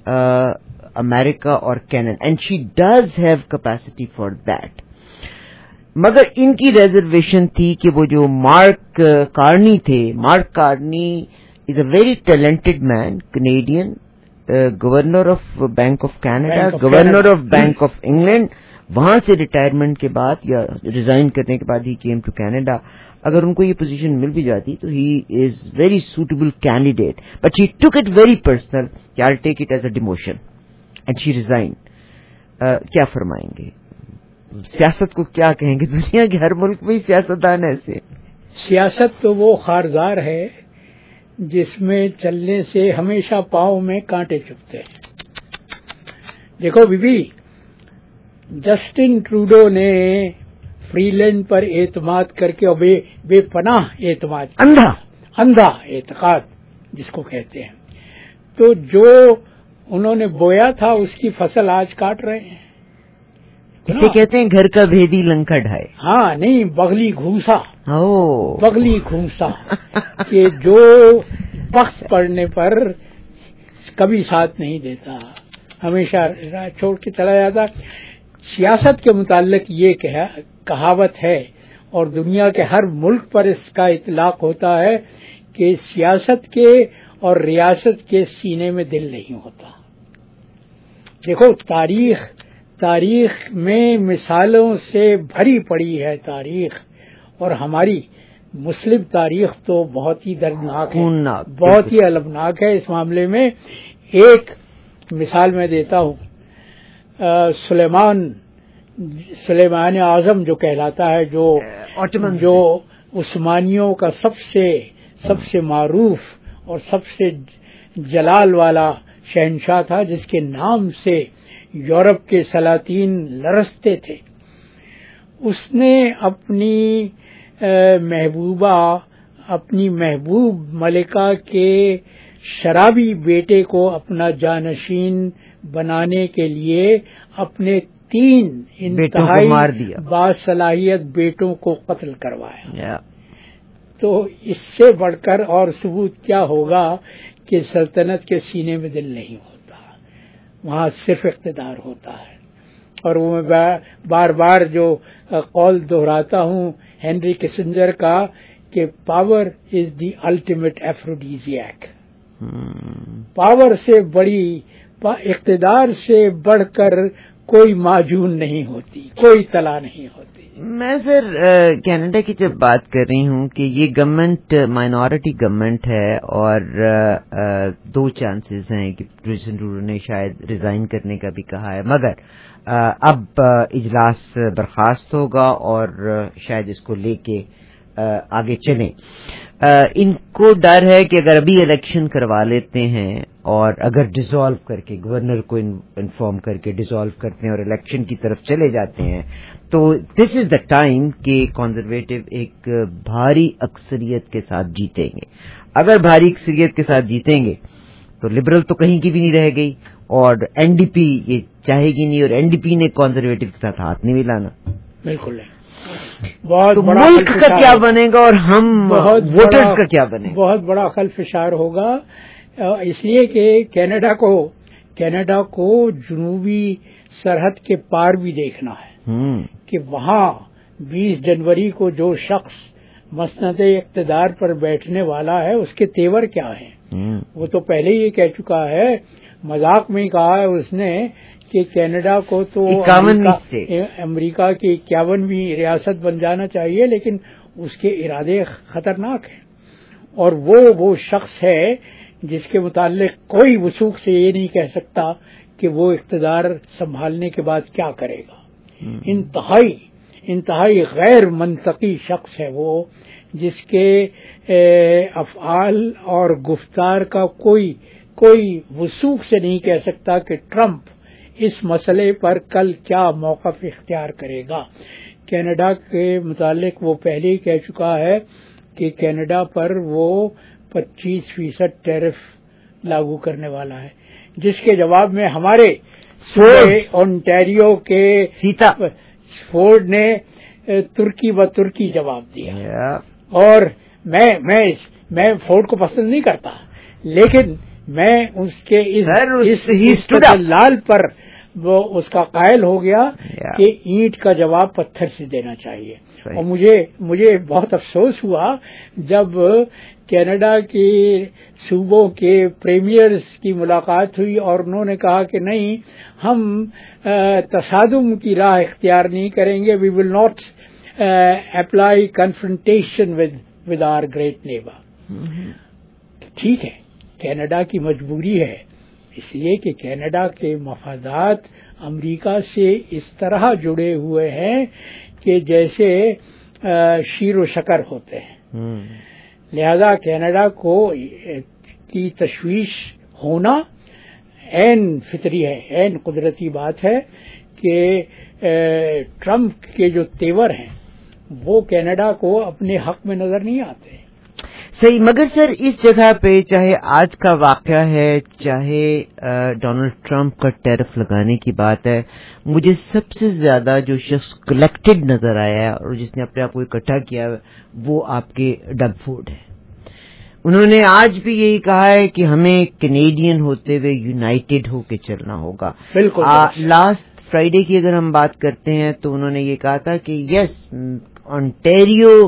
अमेरिका और Canada, and she does have capacity for that. मगर इनकी रिजर्वेशन थी कि वो जो मार्क कार्नी थे, Mark Carney is a very talented man, Canadian, governor of bank of Canada, governor of bank of England, वहां से रिटायरमेंट के बाद या रिजाइन करने के बाद ही केम टू कनाडा। अगर उनको ये पोजीशन मिल भी जाती तो he is very suitable candidate, but she took it very personal, I will take it as a demotion and she resign. क्या फरमाएंगे? सियासत को क्या कहेंगे? दुनिया के हर मुल्क में सियासतदान ऐसे। सियासत तो वो खारदार है जिसमें चलने से हमेशा पांव में कांटे चुभते हैं। देखो बीबी, जस्टिन ट्रूडो ने फ्रीलैंड पर एतमाद करके, और बे, बेपनाह एतमाद, अंधा अंधा एतकाद जिसको कहते हैं, तो जो उन्होंने बोया था उसकी फसल आज काट रहे हैं। इसे कहते हैं घर का भेदी लंका ढाए। हाँ, नहीं, बगली घूसा, ओ बगली घूसा कि जो वक्त पड़ने पर कभी साथ नहीं देता, हमेशा राह छोड़ के चला जाता। सियासत के मुताल्लिक ये कहा, कहावत है, और दुनिया के हर मुल्क पर इसका इतलाक होता है कि सियासत के और रियासत के सीने में दिल नहीं होता। देखो, तारीख तारीख में मिसालों से भरी पड़ी है तारीख। اور ہماری مسلم تاریخ تو بہت ہی دردناک ہے, خونناک, بہت ہی المناک ہے اس معاملے میں. ایک مثال میں دیتا ہوں, سلیمان سلیمان اعظم جو کہلاتا ہے, جو جو عثمانیوں کا سب سے سب سے معروف اور سب سے جلال والا شہنشاہ تھا, جس کے نام سے یورپ کے سلاطین لرزتے تھے. اس نے اپنی محبوبہ اپنی محبوب ملکہ کے شرابی بیٹے کو اپنا جانشین بنانے کے لیے اپنے تین انتہائی باصلاحیت بیٹوں کو قتل کروایا. تو اس سے بڑھ کر اور ثبوت کیا ہوگا کہ سلطنت کے سینے میں دل نہیں ہوتا, وہاں صرف اقتدار ہوتا ہے. اور وہ میں بار بار جو قول دہراتا ہوں ہینری کسنجر کا کہ power is the ultimate aphrodisiac. Power سے بڑی, اقتدار سے بڑھ کر کوئی معجون نہیں ہوتی, کوئی تلا نہیں ہوتی. میں سر کینیڈا کی جب بات کر رہی ہوں کہ یہ گورنمنٹ مائنورٹی گورنمنٹ ہے اور دو چانسز ہیں کہ جسٹن ٹروڈو نے شاید ریزائن کرنے کا بھی کہا ہے, مگر اب اجلاس برخاست ہوگا اور شاید اس کو لے کے آگے چلیں. ان کو ڈر ہے کہ اگر ابھی الیکشن کروا لیتے ہیں اور اگر ڈیزالو کر کے گورنر کو انفارم کر کے ڈیزالو کرتے ہیں اور الیکشن کی طرف چلے جاتے ہیں, تو دس از دا ٹائم کہ کنزرویٹو ایک بھاری اکثریت کے ساتھ جیتیں گے. اگر بھاری اکثریت کے ساتھ جیتیں گے تو لبرل تو کہیں کی بھی نہیں رہ گئی, اور این ڈی پی یہ چاہے گی نہیں, اور این ڈی پی نے کنزرویٹو کے ساتھ ہاتھ نہیں ملانا. بالکل نہیں. بہت بڑا ملک کا کیا بنے گا اور ہم ووٹرز کا کیا بنے گا؟ بہت بڑا خل فشار ہوگا, اس لیے کہ کینیڈا کو کینیڈا کو جنوبی سرحد کے پار بھی دیکھنا ہے کہ وہاں بیس جنوری کو جو شخص مسند اقتدار پر بیٹھنے والا ہے اس کے تیور کیا ہیں. وہ تو پہلے ہی کہہ چکا ہے, مذاق میں ہی کہا ہے اس نے کہ کینیڈا کو تو امریکہ کی اکیاونویں ریاست بن جانا چاہیے, لیکن اس کے ارادے خطرناک ہیں. اور وہ وہ شخص ہے جس کے متعلق کوئی وثوق سے یہ نہیں کہہ سکتا کہ وہ اقتدار سنبھالنے کے بعد کیا کرے گا. انتہائی انتہائی غیر منطقی شخص ہے وہ, جس کے افعال اور گفتار کا کوئی کوئی وثوق سے نہیں کہہ سکتا کہ ٹرمپ اس مسئلے پر کل کیا موقف اختیار کرے گا. کینیڈا کے متعلق وہ پہلے ہی کہہ چکا ہے کہ کینیڈا پر وہ پچیس فیصد ٹیرف لاگو کرنے والا ہے, جس کے جواب میں ہمارے اونٹیریو کے سیتا فورڈ نے ترکی و ترکی جواب دیا. اور میں میں میں فورڈ کو پسند نہیں کرتا, لیکن میں اس کے اس لال پر وہ اس کا قائل ہو گیا کہ اینٹ کا جواب پتھر سے دینا چاہیے. اور مجھے مجھے بہت افسوس ہوا جب کینیڈا کے صوبوں کے پریمیئرز کی ملاقات ہوئی اور انہوں نے کہا کہ نہیں, ہم تصادم کی راہ اختیار نہیں کریں گے, we will not apply confrontation with with our great neighbour. ٹھیک ہے, کینیڈا کی مجبوری ہے, اس لیے کہ کینیڈا کے مفادات امریکہ سے اس طرح جڑے ہوئے ہیں کہ جیسے شیر و شکر ہوتے ہیں. لہذا کینیڈا کو کی تشویش ہونا عین فطری ہے, عین قدرتی بات ہے کہ ٹرمپ کے جو تیور ہیں وہ کینیڈا کو اپنے حق میں نظر نہیں آتے. صحیح, مگر سر اس جگہ پہ چاہے آج کا واقعہ ہے, چاہے ڈونلڈ ٹرمپ کا ٹیرف لگانے کی بات ہے, مجھے سب سے زیادہ جو شخص کلیکٹڈ نظر آیا ہے اور جس نے اپنے آپ کو اکٹھا کیا وہ آپ کے ڈگ فورڈ ہے. انہوں نے آج بھی یہی کہا ہے کہ ہمیں کینیڈین ہوتے ہوئے یونائٹڈ ہو کے چلنا ہوگا. بالکل. لاسٹ فرائیڈے کی اگر ہم بات کرتے ہیں تو انہوں نے یہ کہا تھا کہ یس, آنٹیریو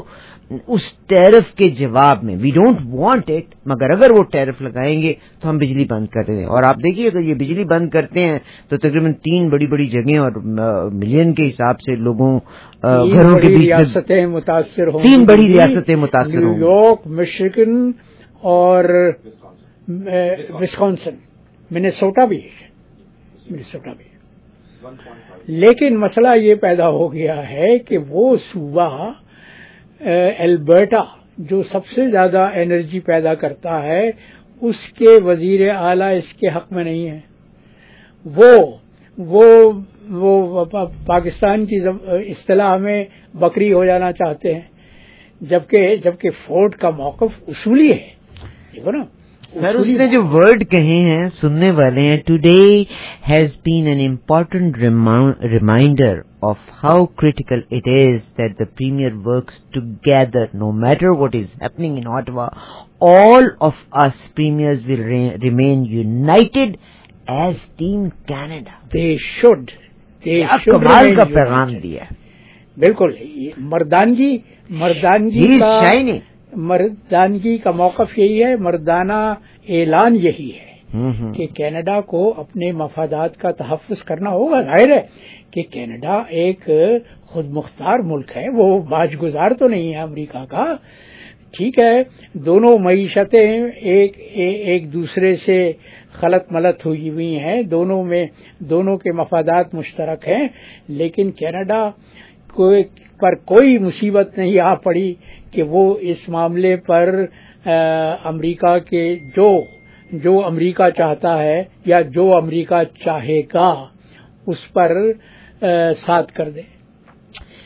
اس ٹیرف کے جواب میں وی ڈونٹ وانٹ اٹ، مگر اگر وہ ٹیرف لگائیں گے تو ہم بجلی بند کر دیں. اور آپ دیکھیے اگر یہ بجلی بند کرتے ہیں تو تقریباً تین بڑی بڑی جگہیں اور ملین کے حساب سے لوگوں گھروں کے بیچ ریاستیں متاثر ہوں، تین بڑی ریاستیں متاثر ہوں، نیو یارک، مشیگن اور وسکانسن، منیسوٹا بھی منیسوٹا بھی. لیکن مسئلہ یہ پیدا ہو گیا ہے کہ وہ صوبہ البرٹا جو سب سے زیادہ انرجی پیدا کرتا ہے اس کے وزیر اعلیٰ اس کے حق میں نہیں ہے. وہ وہ وہ پاکستان کی اصطلاح میں بکری ہو جانا چاہتے ہیں، جبکہ جبکہ فورڈ کا موقف اصولی ہے. دیکھو نا سر اس نے جو ورڈ کہے ہیں سننے والے ہیں، today has been an important reminder of how critical it is that the premier works together no matter what is happening in Ottawa. All of us premiers will remain united as team Canada. They should they should کمال کا پیغام دیا ہے. بالکل مردانگی مردانگی کا مردانگی کا موقف یہی ہے، مردانہ اعلان یہی ہے کہ کینیڈا کو اپنے مفادات کا تحفظ کرنا ہوگا. ظاہر ہے کہ کینیڈا ایک خود مختار ملک ہے، وہ باج گزار تو نہیں ہے امریکہ کا. ٹھیک ہے، دونوں معیشتیں ایک ایک دوسرے سے خلط ملط ہوئی ہوئی ہیں، دونوں میں دونوں کے مفادات مشترک ہیں، لیکن کینیڈا پر کوئی مصیبت نہیں آ پڑی کہ وہ اس معاملے پر امریکہ کے جو جو امریکہ چاہتا ہے یا جو امریکہ چاہے گا اس پر ساتھ کر دے.